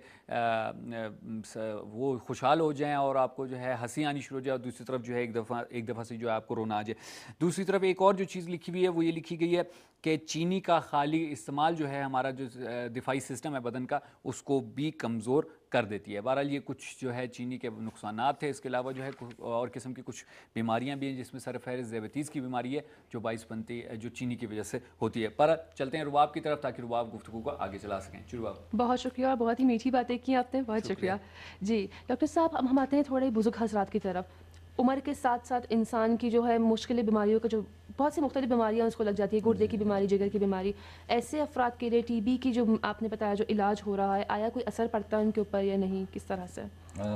وہ خوشحال ہو جائیں اور آپ کو جو ہے ہنسی آنی شروع ہو جائے، اور دوسری طرف جو ہے ایک دفعہ ایک دفعہ سے جو ہے آپ کو رونا آ جائے۔ دوسری طرف ایک اور جو چیز لکھی ہوئی ہے وہ یہ لکھی گئی ہے کہ چینی کا خالی استعمال جو ہے ہمارا جو دفاعی سسٹم ہے بدن کا اس کو بھی کمزور کر دیتی ہے۔ بہرحال یہ کچھ جو ہے چینی کے نقصانات تھے۔ اس کے علاوہ جو ہے اور قسم کی کچھ بیماریاں بھی ہیں جس میں سر فہرست ذیابیطیز کی بیماری ہے جو باعث بنتی ہے جو چینی کی وجہ سے ہوتی ہے۔ پر چلتے ہیں رباب کی طرف تاکہ رباب گفتگو کو آگے چلا سکیں۔ جی رباب، بہت شکریہ اور بہت ہی میٹھی باتیں کی آپ نے، بہت شکریہ۔ جی ڈاکٹر صاحب، اب ہم آتے ہیں تھوڑے بزرگ حضرات کی طرف۔ عمر کے ساتھ ساتھ انسان کی جو ہے مشکل بیماریوں کا جو بہت سی مختلف بیماریاں اس کو لگ جاتی ہے، گردے کی بیماری، جگر کی بیماری، ایسے افراد کے لیے ٹی بی کی جو آپ نے بتایا جو علاج ہو رہا ہے، آیا کوئی اثر پڑتا ہے ان کے اوپر یا نہیں، کس طرح سے؟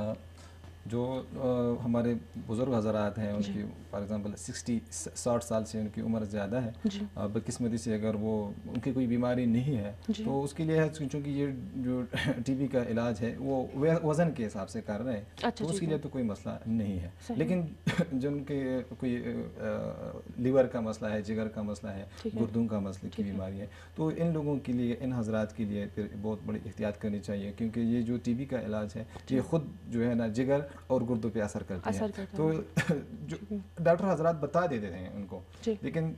جو ہمارے بزرگ حضرات ہیں ان کی فار ایگزامپل سکسٹی ساٹھ سال سے ان کی عمر زیادہ ہے، بدقسمتی سے اگر وہ ان کی کوئی بیماری نہیں ہے تو اس کے لیے ہے، چونکہ یہ جو ٹی بی کا علاج ہے وہ وزن کے حساب سے کر رہے ہیں تو اس کے لیے تو کوئی مسئلہ نہیں ہے۔ لیکن جن کے کوئی لیور کا مسئلہ ہے، جگر کا مسئلہ ہے، گردوں کا مسئلہ کی بیماری ہے، تو ان لوگوں کے لیے، ان حضرات کے لیے پھر بہت بڑی احتیاط کرنی چاہیے، کیونکہ یہ جو ٹی بی کا علاج ہے یہ خود جو ہے نا جگر اور گردوں پہ اثر کرتے ہیں، تو جو ڈاکٹر حضرات بتا دیتے ہیں ان کو، لیکن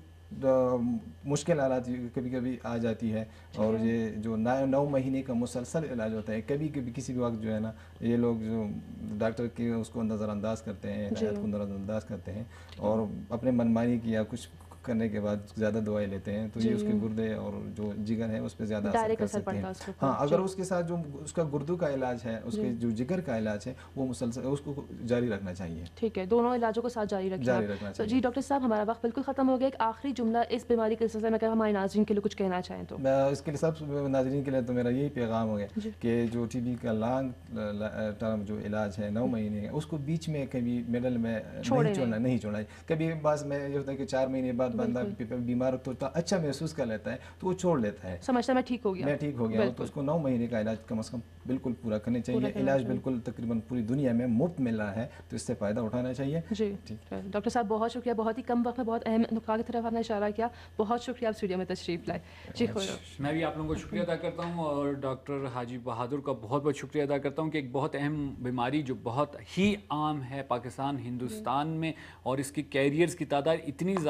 مشکل حالات کبھی کبھی آ جاتی ہے، اور یہ جو نو مہینے کا مسلسل علاج ہوتا ہے، کبھی کبھی کسی بھی وقت جو ہے نا یہ لوگ جو ڈاکٹر کے اس کو نظر انداز کرتے ہیں، ہدایت کو نظر انداز کرتے ہیں اور اپنے منمانی کی یا کچھ کرنے کے بعد زیادہ دوائی لیتے ہیں، تو یہ اس کے گردے اور جو جگر ہے اس پہ زیادہ اثر کر سکتے ہیں۔ ہاں، اگر اس کے ساتھ جو اس کا گردوں کا علاج ہے، اس کے جو جگر کا علاج ہے وہ مسلسل اس کو جاری رکھنا چاہیے۔ ٹھیک ہے، دونوں علاجوں کو ساتھ جاری رکھنا چاہیے۔ جی ڈاکٹر صاحب، ہمارا وقت بالکل ختم ہو گیا، ایک آخری جملہ اس بیماری کے سلسلے میں اگر ہمارے ناظرین کے لیے کچھ کہنا چاہیں تو؟ اس کے لیے سب ناظرین کے لیے تو میرا یہی پیغام ہو گیا کہ جو ٹی بی کا لانگ ٹرم جو علاج ہے نو مہینے کا، اس کو بیچ میں کبھی مڈل میں نہیں چھوڑنا نہیں چھوڑنا کبھی بعض میں یہ ہوتا ہے کہ چار مہینے بعد بندہ بیمار تو اچھا محسوس کر لیتا ہے تو وہ چھوڑ لیتا ہے، سمجھتا میں ٹھیک ہو گیا، میں ٹھیک ہو گیا، تو اس کو نو مہینے کا علاج کم از کم بالکل پورا کرنا چاہیے۔ علاج بالکل تقریباً پوری دنیا میں مفت مل رہا ہے تو اس سے فائدہ اٹھانا چاہیے۔ جی ڈاکٹر صاحب بہت شکریہ، بہت ہی کم وقت میں بہت اہم نکات کی طرف آپ نے اشارہ کیا، بہت شکریہ آپ اسٹوڈیو میں تشریف لائے۔ جی میں بھی آپ لوگوں کو شکریہ ادا کرتا ہوں اور ڈاکٹر حاجی بہادر کا بہت بہت شکریہ ادا کرتا ہوں کہ ایک بہت اہم بیماری جو بہت ہی عام ہے پاکستان ہندوستان میں، اور اس کی کیریئرز کی تعداد اتنی زیادہ ہے کہ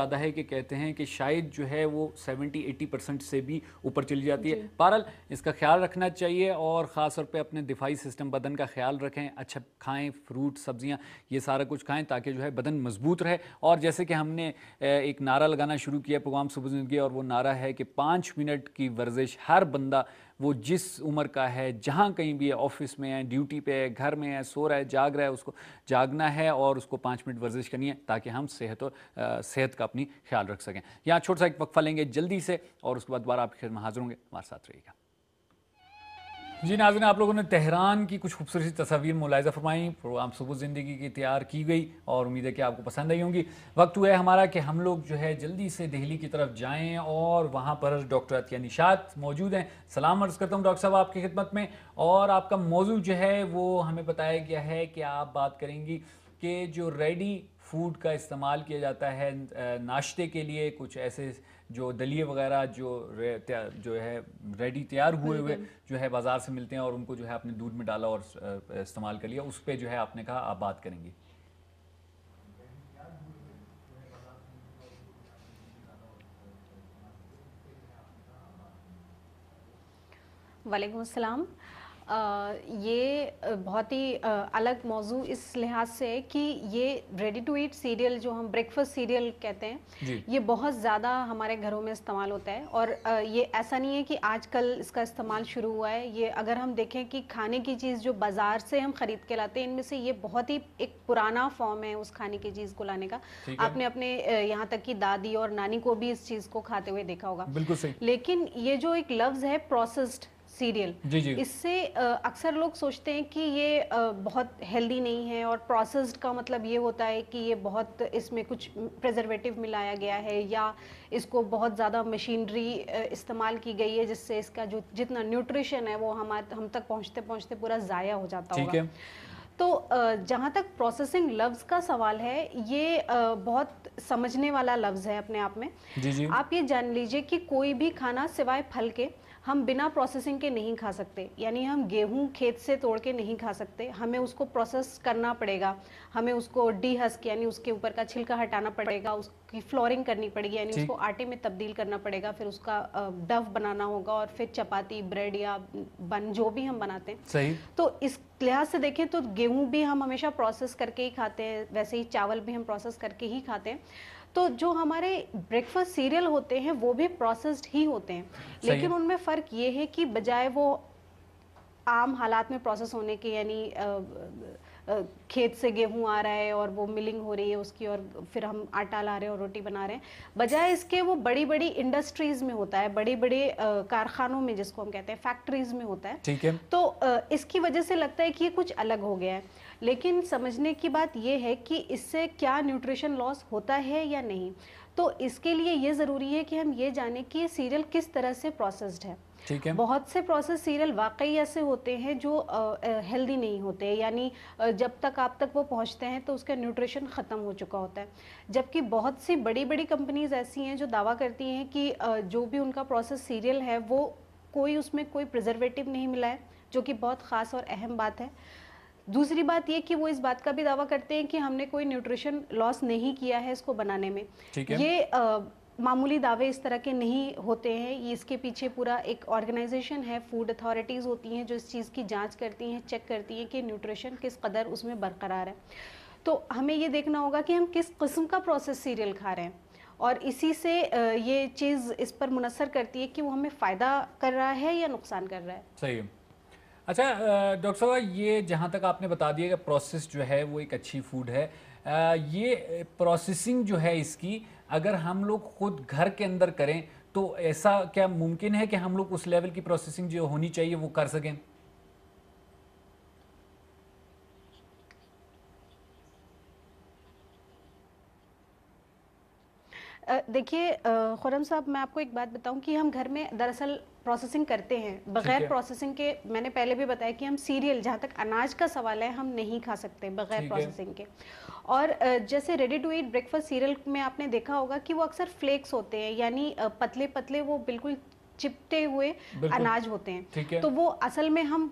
कहते हैं कि शायद जो है वो सेवेंटी एटी परसेंट से भी ऊपर चली जाती है। बहरहाल इसका ख्याल रखना चाहिए और ख़ास तौर पे अपने दिफाई सिस्टम बदन का ख्याल रखें, अच्छा खाएं, फ्रूट सब्जियां ये सारा कुछ खाएं ताकि जो है बदन मजबूत रहे। और जैसे कि हमने एक नारा लगाना शुरू किया प्रोग्राम सुबह ज़िंदगी, और वो नारा है कि पाँच मिनट की वर्जिश हर बंदा, वो जिस उम्र का है, जहाँ कहीं भी है, ऑफिस में है, ड्यूटी पे है, घर में है, सो रहा है, जाग रहा है, उसको जागना है और उसको पाँच मिनट वर्जिश करनी है ताकि हम सेहत और सेहत का अपनी ख्याल रख सकें। यहाँ छोटा सा एक वक्फा लेंगे जल्दी से और उसके बाद दोबारा आपके खिदमत में हाजिर होंगे, हमारे साथ रहिएगा। जी नाज़रीन, आप लोगों ने तेहरान की कुछ खूबसूरत तस्वीर मुलाहिज़ा फरमाई, प्रोग्राम सुबह ज़िंदगी की तैयार की गई और उम्मीद है कि आपको पसंद आई होंगी। वक्त हुआ है हमारा कि हम लोग जो है जल्दी से दिल्ली की तरफ जाएं और वहाँ पर डॉक्टर अतिया निशात मौजूद हैं। सलाम अर्ज़ करता हूँ डॉक्टर साहब आपकी खिदमत में। और आपका मौजू जो है वो हमें बताया गया है कि आप बात करेंगी कि जो रेडी फूड का इस्तेमाल किया जाता है नाश्ते के लिए, कुछ ऐसे जो दलिए वगैरह जो जो है रेडी तैयार हुए हुए जो है बाज़ार से मिलते हैं और उनको जो है आपने दूध में डाला और इस्तेमाल कर लिया, उस पर जो है आपने कहा आप बात करेंगी। वालेकुम अस्सलाम। आ, ये बहुत ही आ, अलग मौजू इस लिहाज से है कि ये रेडी टू ईट सीरियल जो हम ब्रेकफास्ट सीरियल कहते हैं, ये बहुत ज़्यादा हमारे घरों में इस्तेमाल होता है। और आ, ये ऐसा नहीं है कि आजकल इसका इस्तेमाल शुरू हुआ है। ये अगर हम देखें कि खाने की चीज़ जो बाज़ार से हम ख़रीद के लाते हैं, इनमें से ये बहुत ही एक पुराना फॉर्म है उस खाने की चीज़ को लाने का। आपने अपने यहाँ तक कि दादी और नानी को भी इस चीज़ को खाते हुए देखा होगा। बिल्कुल सही। लेकिन ये जो एक लफ्ज़ है प्रोसेस्ड सीरियल, इससे अक्सर लोग सोचते हैं कि ये बहुत हेल्दी नहीं है, और प्रोसेस्ड का मतलब ये होता है कि ये बहुत इसमें कुछ प्रिजर्वेटिव मिलाया गया है या इसको बहुत ज़्यादा मशीनरी इस्तेमाल की गई है जिससे इसका जो जितना न्यूट्रिशन है वो हमारे हम तक पहुँचते पहुँचते पूरा ज़ाया हो जाता होगा। तो जहाँ तक प्रोसेसिंग लफ्ज़ का सवाल है, ये बहुत समझने वाला लफ्ज़ है अपने आप में। जी जी। आप ये जान लीजिए कि कोई भी खाना सिवाय फल के हम बिना प्रोसेसिंग के नहीं खा सकते। यानी हम गेहूं खेत से तोड़ के नहीं खा सकते, हमें उसको प्रोसेस करना पड़ेगा, हमें उसको डीहस्क यानी उसके ऊपर का छिलका हटाना पड़ेगा, उसकी फ्लोरिंग करनी पड़ेगी यानी उसको आटे में तब्दील करना पड़ेगा, फिर उसका डव बनाना होगा और फिर चपाती, ब्रेड या बन जो भी हम बनाते हैं। सही। तो इस लिहाज से देखें तो गेहूं भी हम हमेशा प्रोसेस करके ही खाते हैं, वैसे ही चावल भी हम प्रोसेस करके ही खाते हैं। तो जो हमारे ब्रेकफास्ट सीरियल होते हैं वो भी प्रोसेस्ड ही होते हैं, लेकिन उनमें फ़र्क ये है कि बजाय वो आम हालात में प्रोसेस होने के, यानी खेत से गेहूं आ रहा है और वो मिलिंग हो रही है उसकी और फिर हम आटा ला रहे हैं और रोटी बना रहे हैं, बजाय इसके वो बड़ी बड़ी इंडस्ट्रीज़ में होता है, बड़े बड़े कारखानों में जिसको हम कहते हैं फैक्ट्रीज़ में होता है। ठीक है। तो इसकी वजह से लगता है कि ये कुछ अलग हो गया है, लेकिन समझने की बात यह है कि इससे क्या न्यूट्रिशन लॉस होता है या नहीं। तो इसके लिए ये ज़रूरी है कि हम ये जानें कि ये सीरियल किस तरह से प्रोसेस्ड है। ठीक है। बहुत से प्रोसेस सीरियल वाकई ऐसे होते हैं जो हेल्दी नहीं होते, यानी जब तक आप तक वो पहुंचते हैं तो उसका न्यूट्रिशन ख़त्म हो चुका होता है। जबकि बहुत सी बड़ी बड़ी कंपनीज ऐसी हैं जो दावा करती हैं कि जो भी उनका प्रोसेस सीरियल है वो कोई उसमें कोई प्रिजर्वेटिव नहीं मिला है, जो कि बहुत ख़ास और अहम बात है। दूसरी बात ये कि वो इस बात का भी दावा करते हैं कि हमने कोई न्यूट्रिशन लॉस नहीं किया है इसको बनाने में। ये आ, मामूली दावे इस तरह के नहीं होते हैं, ये इसके पीछे पूरा एक ऑर्गेनाइजेशन है, फूड अथॉरिटीज़ होती हैं जो इस चीज़ की जांच करती हैं, चेक करती हैं कि न्यूट्रिशन किस कदर उसमें बरकरार है। तो हमें ये देखना होगा कि हम किस किस्म का प्रोसेस सीरियल खा रहे हैं, और इसी से ये चीज़ इस पर मुनसर करती है कि वो हमें फ़ायदा कर रहा है या नुकसान कर रहा है। सही है। अच्छा डॉक्टर साहब, ये जहाँ तक आपने बता दिया कि प्रोसेस जो है वो एक अच्छी फूड है, आ, ये प्रोसेसिंग जो है इसकी अगर हम लोग खुद घर के अंदर करें तो ऐसा क्या मुमकिन है कि हम लोग उस लेवल की प्रोसेसिंग जो होनी चाहिए वो कर सकें? देखिए खुरम साहब, मैं आपको एक बात बताऊं कि हम घर में दरअसल प्रोसेसिंग करते हैं बगैर प्रोसेसिंग के। मैंने पहले भी बताया कि हम सीरियल, जहाँ तक अनाज का सवाल है, हम नहीं खा सकते बगैर प्रोसेसिंग के। और जैसे ready to eat breakfast cereal में आपने देखा होगा कि वो अक्सर फ्लेक्स होते हैं, यानी पतले पतले वो बिल्कुल चिपटे हुए अनाज होते हैं। तो वो असल में हम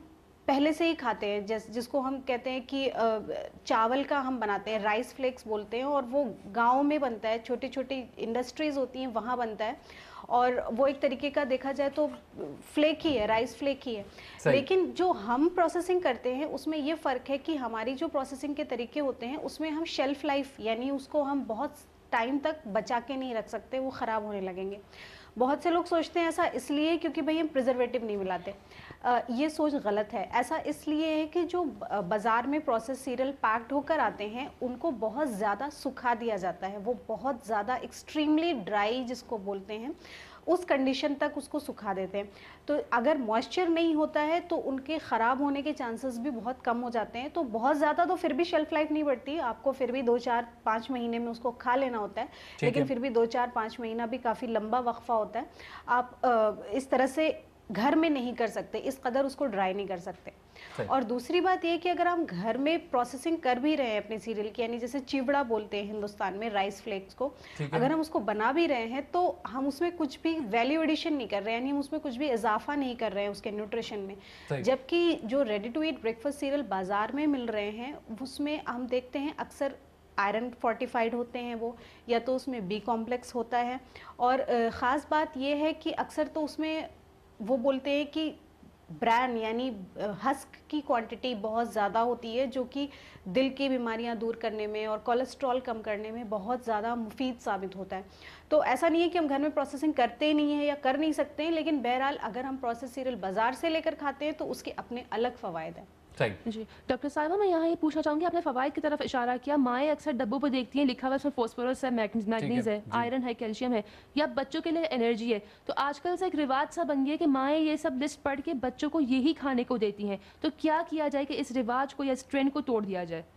पहले से ही खाते हैं, जिस जिसको हम कहते हैं कि चावल का हम बनाते हैं, राइस फ्लेक्स बोलते हैं, और वो गाँव में बनता है, छोटी छोटी इंडस्ट्रीज़ होती हैं वहाँ बनता है, और वो एक तरीके का देखा जाए तो फ्लेक ही है, राइस फ्लेक ही है। लेकिन जो हम प्रोसेसिंग करते हैं उसमें ये फ़र्क है कि हमारी जो प्रोसेसिंग के तरीके होते हैं उसमें हम शेल्फ लाइफ, यानी उसको हम बहुत टाइम तक बचा के नहीं रख सकते, वो ख़राब होने लगेंगे। बहुत से लोग सोचते हैं ऐसा इसलिए क्योंकि भाई हम प्रिजर्वेटिव नहीं मिलाते। आ, ये सोच गलत है। ऐसा इसलिए है कि जो बाज़ार में प्रोसेस सीरियल पैक्ड होकर आते हैं उनको बहुत ज़्यादा सुखा दिया जाता है, वो बहुत ज़्यादा एक्सट्रीमली ड्राई जिसको बोलते हैं उस कंडीशन तक उसको सुखा देते हैं। तो अगर मॉइस्चर नहीं होता है तो उनके ख़राब होने के चांसेस भी बहुत कम हो जाते हैं। तो बहुत ज़्यादा तो फिर भी शेल्फ लाइफ नहीं बढ़ती, आपको फिर भी दो चार पाँच महीने में उसको खा लेना होता है, लेकिन फिर भी दो चार पाँच महीना भी काफ़ी लंबा वक्फा होता है। आप आ, इस तरह से घर में नहीं कर सकते, इस कदर उसको ड्राई नहीं कर सकते। और दूसरी बात ये कि अगर हम घर में प्रोसेसिंग कर भी रहे हैं अपने सीरियल की, यानी जैसे चिवड़ा बोलते हैं हिंदुस्तान में राइस फ्लेक्स को, अगर हम उसको बना भी रहे हैं तो हम उसमें कुछ भी वैल्यू एडिशन नहीं कर रहे हैं, यानी हम उसमें कुछ भी इजाफा नहीं कर रहे हैं उसके न्यूट्रिशन में। जबकि जो ready to eat breakfast cereal बाजार में मिल रहे हैं उसमें हम देखते हैं अक्सर आयरन फोर्टिफाइड होते हैं वो, या तो उसमें बी कॉम्प्लेक्स होता है, और ख़ास बात ये है कि अक्सर तो उसमें वो बोलते हैं कि ब्रैन यानी हस्क की क्वांटिटी बहुत ज़्यादा होती है, जो कि दिल की बीमारियां दूर करने में और कोलेस्ट्रॉल कम करने में बहुत ज़्यादा मुफीद साबित होता है। तो ऐसा नहीं है कि हम घर में प्रोसेसिंग करते ही नहीं है या कर नहीं सकते हैं, लेकिन बहरहाल अगर हम प्रोसेस सीरियल बाज़ार से लेकर खाते हैं तो उसके अपने अलग फ़वाइद हैं। जी डॉक्टर साहिबा, मैं यहाँ ये पूछना चाहूँगी, आपने फ़वाइद की तरफ इशारा किया, माएँ अक्सर डब्बों पर देखती हैं लिखा हुआ है इसमें फॉस्फोरस है, मैग्नीज है, आयरन है, कैल्शियम है, या बच्चों के लिए एनर्जी है। तो आजकल से एक रिवाज सा बन गया कि माएँ ये सब लिस्ट पढ़ के बच्चों को यही खाने को देती हैं। तो क्या किया जाए कि इस रिवाज को या इस ट्रेंड को तोड़ दिया जाए?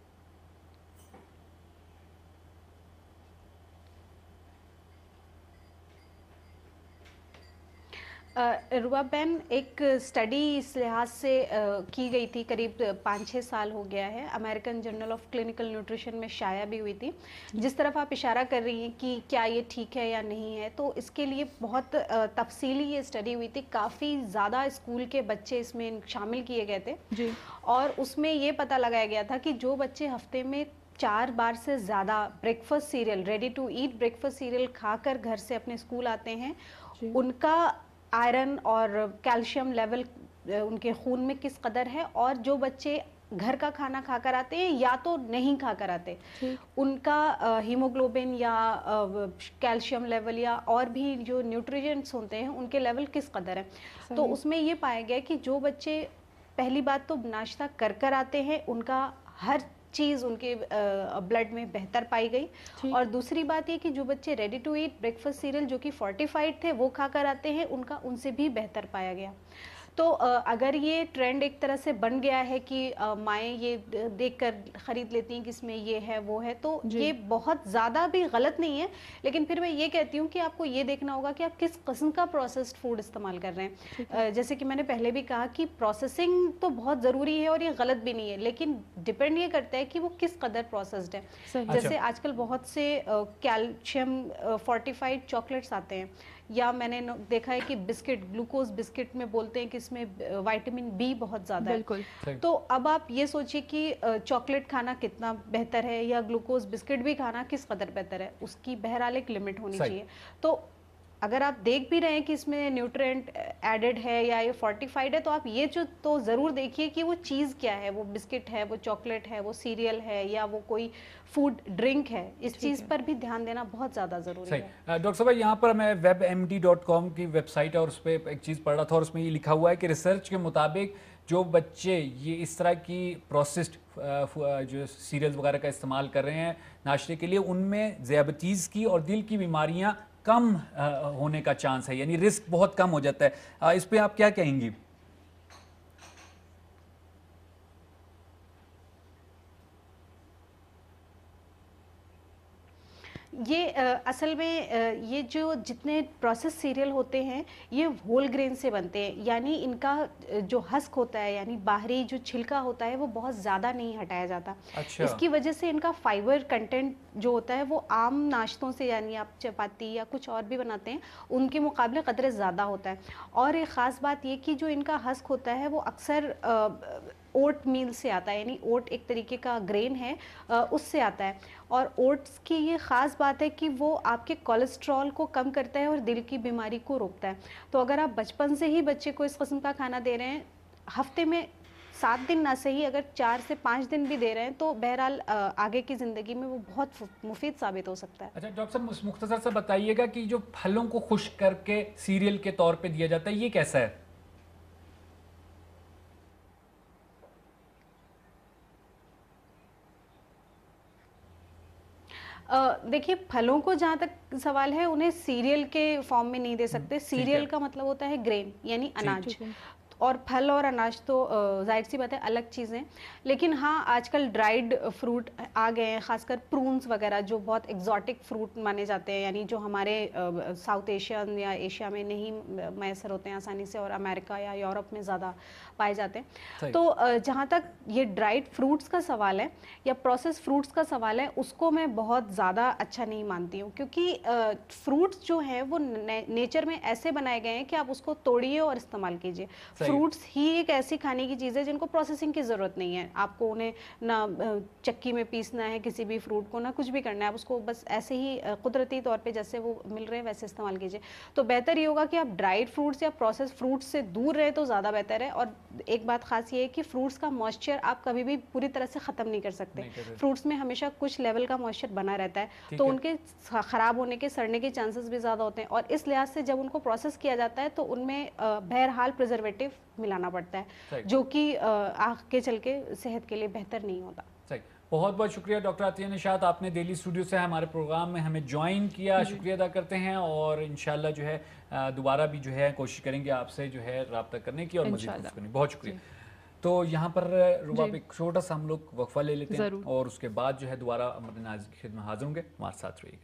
रुबा बैन, एक स्टडी इस लिहाज से की गई थी, करीब पाँच छः साल हो गया है, American journal of clinical nutrition में शाया भी हुई थी। जिस तरफ आप इशारा कर रही हैं कि क्या ये ठीक है या नहीं है, तो इसके लिए बहुत तफसीली ये स्टडी हुई थी, काफ़ी ज़्यादा स्कूल के बच्चे इसमें शामिल किए गए थे जी। और उसमें ये पता लगाया गया था कि जो बच्चे हफ्ते में चार बार से ज़्यादा breakfast cereal, ready to eat breakfast cereal खाकर घर से अपने स्कूल आते हैं, उनका आयरन और कैल्शियम लेवल उनके खून में किस कदर है, और जो बच्चे घर का खाना खाकर आते हैं या तो नहीं खाकर आते, उनका हीमोग्लोबिन या कैल्शियम लेवल या और भी जो न्यूट्रिएंट्स होते हैं उनके लेवल किस कदर है। तो उसमें ये पाया गया कि जो बच्चे पहली बात तो नाश्ता कर कर आते हैं उनका हर चीज़ उनके ब्लड में बेहतर पाई गई, और दूसरी बात ये कि जो बच्चे ready to eat breakfast cereal जो कि फोर्टिफाइड थे वो खाकर आते हैं, उनका उनसे भी बेहतर पाया गया। तो अगर ये ट्रेंड एक तरह से बन गया है कि माएँ ये देखकर ख़रीद लेती हैं कि इसमें ये है वो है, तो ये बहुत ज़्यादा भी गलत नहीं है, लेकिन फिर मैं ये कहती हूँ कि आपको ये देखना होगा कि आप किस किस्म का प्रोसेस्ड फूड इस्तेमाल कर रहे हैं। जैसे कि मैंने पहले भी कहा कि प्रोसेसिंग तो बहुत ज़रूरी है और ये गलत भी नहीं है, लेकिन डिपेंड ये करता है कि वो किस कदर प्रोसेस्ड है। जैसे आजकल बहुत से कैल्शियम फोर्टिफाइड चॉकलेट्स आते हैं, या मैंने देखा है कि बिस्किट, ग्लूकोज बिस्किट में बोलते हैं कि इसमें विटामिन बी बहुत ज़्यादा है। तो अब आप ये सोचिए कि चॉकलेट खाना कितना बेहतर है या ग्लूकोज बिस्किट भी खाना किस कदर बेहतर है, उसकी बहरहाल एक लिमिट होनी चाहिए। तो अगर आप देख भी रहे हैं कि इसमें न्यूट्रिएंट एडेड है या ये फोर्टिफाइड है, तो आप ये जो तो ज़रूर देखिए कि वो चीज़ क्या है, वो बिस्किट है, वो चॉकलेट है, वो सीरियल है, या वो कोई फूड ड्रिंक है, इस चीज़ पर भी ध्यान देना बहुत ज़्यादा ज़रूरी है। डॉक्टर साहब, यहाँ पर मैं WebMD dot com की वेबसाइट है और उस पर एक चीज़ पढ़ रहा था और उसमें ये लिखा हुआ है कि रिसर्च के मुताबिक जो बच्चे ये इस तरह की प्रोसेस्ड जो सीरियल्स वगैरह का इस्तेमाल कर रहे हैं नाश्ते के लिए, उनमें ज़ियाबतीज़ की और दिल की बीमारियाँ कम होने का चांस है, यानी रिस्क बहुत कम हो जाता है। इस पे आप क्या कहेंगी? یہ اصل میں یہ جو جتنے پروسیس سیریل ہوتے ہیں یہ ہول گرین سے بنتے ہیں، یعنی ان کا جو ہسک ہوتا ہے یعنی باہری جو چھلکا ہوتا ہے وہ بہت زیادہ نہیں ہٹایا جاتا. اچھا. اس کی وجہ سے ان کا فائبر کنٹینٹ جو ہوتا ہے وہ عام ناشتوں سے یعنی آپ چپاتی یا کچھ اور بھی بناتے ہیں ان کے مقابلے قدرے زیادہ ہوتا ہے. اور ایک خاص بات یہ کہ جو ان کا ہسک ہوتا ہے وہ اکثر اوٹ میل سے آتا ہے، یعنی اوٹ ایک طریقے کا گرین ہے اس سے آتا ہے. اور اوٹس کی یہ خاص بات ہے کہ وہ آپ کے کولیسٹرول کو کم کرتا ہے اور دل کی بیماری کو روکتا ہے. تو اگر آپ بچپن سے ہی بچے کو اس قسم کا کھانا دے رہے ہیں، ہفتے میں سات دن نہ صحیح اگر چار سے پانچ دن بھی دے رہے ہیں تو بہرحال آگے کی زندگی میں وہ بہت مفید ثابت ہو سکتا ہے. اچھا ڈاکٹر صاحب مختصر سے بتائیے گا کہ جو پھلوں کو خشک کر کے سیریل کے طور پہ دیا جاتا ہے یہ کیسا ہے؟ دیکھیے پھلوں کو جہاں تک سوال ہے انہیں سیریل کے فارم میں نہیں دے سکتے. سیریل کا مطلب ہوتا ہے گرین یعنی اناج، اور پھل اور اناج تو ظاہر سی بات ہے الگ چیزیں. لیکن ہاں آج کل ڈرائیڈ فروٹ آ گئے ہیں، خاص کر پرونز وغیرہ جو بہت ایگزوٹک فروٹ مانے جاتے ہیں، یعنی جو ہمارے ساؤتھ ایشین یا ایشیا میں نہیں میسر ہوتے ہیں آسانی سے اور امریکہ یا یورپ میں زیادہ پائے جاتے ہیں. تو جہاں تک یہ ڈرائیڈ فروٹس کا سوال ہے یا پروسیس فروٹس کا سوال ہے اس کو میں بہت زیادہ اچھا نہیں مانتی ہوں، کیونکہ فروٹس جو ہیں وہ نیچر میں ایسے بنائے گئے ہیں کہ آپ اس کو توڑیے اور استعمال کیجیے. فروٹس ہی ایک ایسی کھانے کی چیز ہے جن کو پروسیسنگ کی ضرورت نہیں ہے. آپ کو انہیں نہ چکی میں پیسنا ہے کسی بھی فروٹ کو، نہ کچھ بھی کرنا ہے، آپ اس کو بس ایسے ہی قدرتی طور پہ جیسے وہ مل رہے ہیں ویسے استعمال کیجیے. تو بہتر یہ ہوگا کہ آپ ڈرائیڈ فروٹس یا پروسیس فروٹس سے دور رہیں تو زیادہ بہتر ہے. اور ایک بات خاص یہ ہے کہ فروٹس کا موئسچر آپ کبھی بھی پوری طرح سے ختم نہیں کر سکتے. فروٹس میں ہمیشہ کچھ لیول کا موئسچر بنا رہتا ہے، تو ان کے خراب ہونے کے سڑنے کے چانسز بھی زیادہ ہوتے ہیں. اور اس لحاظ سے جب ان کو پروسیس کیا جاتا ہے تو ان میں بہرحال پریزرویٹو ملانا پڑتا ہے جو کہ آگے چل کے صحت کے لیے بہتر نہیں ہوتا. صحیح. بہت بہت شکریہ ڈاکٹر عطیہ نشاط، آپ نے دہلی اسٹوڈیو سے ہمارے پروگرام میں ہمیں جوائن کیا، شکریہ ادا کرتے ہیں. اور انشاءاللہ جو ہے دوبارہ بھی جو ہے کوشش کریں گے آپ سے جو ہے رابطہ کرنے کی اور مزید کوشش کرنے کی. بہت شکریہ. تو یہاں پر رباب ایک چھوٹا سا ہم لوگ وقفہ لے لیتے ہیں اور اس کے بعد جو ہے دوبارہ ہمارے ناظرین کی خدمت حاضر ہوں گے. ہمارے ساتھ رہیے گا.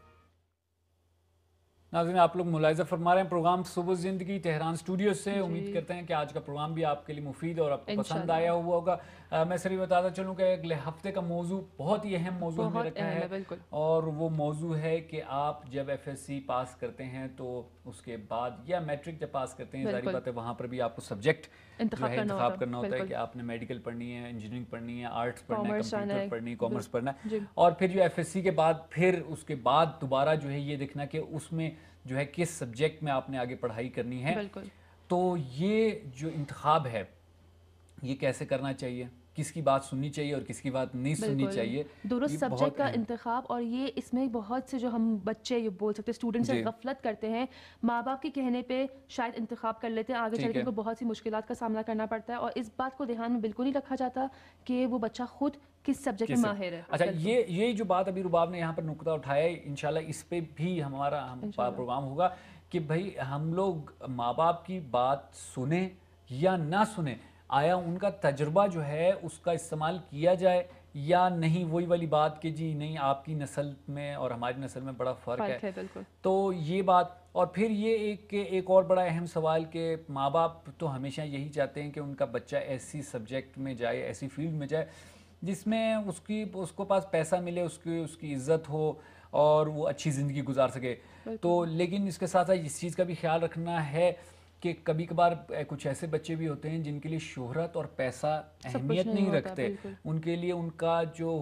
ناظرین آپ لوگ ملاحظہ فرما رہے ہیں پروگرام صبح زندگی تہران اسٹوڈیو سے. امید کرتے ہیں کہ آج کا پروگرام بھی آپ کے لیے مفید اور آپ کو پسند آیا ہوا ہوگا. میں صرف بتاتا چلوں کہ اگلے ہفتے کا موضوع بہت ہی اہم موضوع ہم نے رکھا ہے، اور وہ موضوع ہے کہ آپ جب ایف ایس سی پاس کرتے ہیں تو اس کے بعد یا میٹرک جب پاس کرتے ہیں ظاہری بات ہے وہاں پر بھی آپ کو سبجیکٹ جو ہے انتخاب کرنا ہوتا ہے کہ آپ نے میڈیکل پڑھنی ہے، انجینئرنگ پڑھنی ہے، آرٹس پڑھنا ہے، کمپیوٹر پڑھنی ہے، کامرس پڑھنا ہے. اور پھر جو ایف ایس سی کے بعد پھر اس کے بعد دوبارہ جو ہے یہ دیکھنا کہ اس میں جو ہے کس سبجیکٹ میں آپ نے آگے پڑھائی کرنی ہے. تو یہ جو انتخاب ہے یہ کیسے کرنا چاہیے، کس کی بات سننی چاہیے اور کس کی بات نہیں سننی چاہیے، درست سبجیکٹ کا انتخاب. اور یہ اس میں بہت سے جو ہم بچے یہ بول سکتے اسٹوڈنٹس غفلت کرتے ہیں، ماں باپ کے کہنے پہ شاید انتخاب کر لیتے ہیں، آگے چل کے ان کو بہت سی مشکلات کا سامنا کرنا پڑتا ہے. اور اس بات کو دھیان میں بالکل نہیں رکھا جاتا کہ وہ بچہ خود کس سبجیکٹ میں ماہر ہے. اچھا یہ یہ جو بات ابھی رباب نے یہاں پر نقطہ اٹھایا ہے، انشاءاللہ اس پہ بھی ہمارا پروگرام ہوگا کہ بھائی ہم لوگ ماں باپ کی بات سنیں یا نہ سنیں، آیا ان کا تجربہ جو ہے اس کا استعمال کیا جائے یا نہیں. وہی والی بات کہ جی نہیں آپ کی نسل میں اور ہماری نسل میں بڑا فرق ہے. تو یہ بات. اور پھر یہ ایک ایک اور بڑا اہم سوال کہ ماں باپ تو ہمیشہ یہی چاہتے ہیں کہ ان کا بچہ ایسی سبجیکٹ میں جائے، ایسی فیلڈ میں جائے جس میں اس کی اس کو پاس پیسہ ملے، اس کی اس کی عزت ہو اور وہ اچھی زندگی گزار سکے. تو لیکن اس کے ساتھ ساتھ اس چیز کا بھی خیال رکھنا ہے کہ کبھی کبھار کچھ ایسے بچے بھی ہوتے ہیں جن کے لیے شہرت اور پیسہ اہمیت نہیں رکھتے. ان کے لیے ان کا جو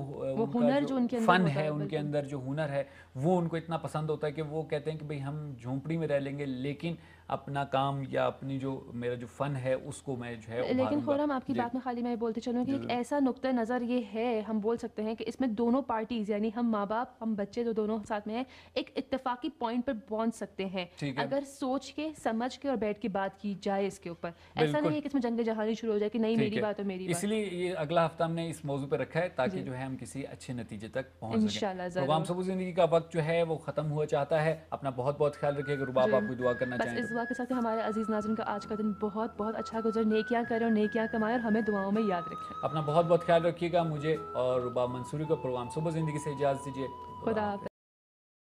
فن ہے، ان کے اندر جو ہنر ہے وہ ان کو اتنا پسند ہوتا ہے کہ وہ کہتے ہیں کہ بھئی ہم جھونپڑی میں رہ لیں گے لیکن اپنا کام یا اپنی جو میرا جو فن ہے اس کو میں جو ہے. لیکن خورم آپ کی بات میں خالی میں بولتے چلوں کہ ایک ایسا نقطہ نظر یہ ہے، ہم بول سکتے ہیں کہ اس میں دونوں پارٹیز یعنی ہم ماں باپ ہم بچے جو دونوں ساتھ میں ہیں ایک اتفاقی پوائنٹ پر پہنچ سکتے ہیں اگر سوچ کے سمجھ کے اور بیٹھ کے بات کی جائے اس کے اوپر. ایسا نہیں ہے کہ اس میں جنگ جہانی شروع ہو جائے کہ نہیں میری بات ہے میری بات. اس لیے یہ اگلا ہفتہ ہم نے اس موضوع پہ رکھا ہے تاکہ جو ہے ہم کسی اچھے نتیجے تک پہنچ سکیں. پروگرام صبح زندگی کا وقت جو ہے وہ ختم ہوا چاہتا ہے. اپنا بہت بہت خیال رکھیے گا. رباب آپ کو دعا کرنا چاہیں بس اس دعا کے ساتھ ہمارے عزیز ناظرین کا آج کا دن بہت بہت اچھا گزر، نیکیاں کریں اور نیکیاں کمائیں اور ہمیں دعاؤں میں یاد رکھیں. اپنا بہت بہت خیال رکھیے گا. مجھے اور رباب منصوری کو پروگرام صبح زندگی سے اجازت دیجیے. خدا حافظ.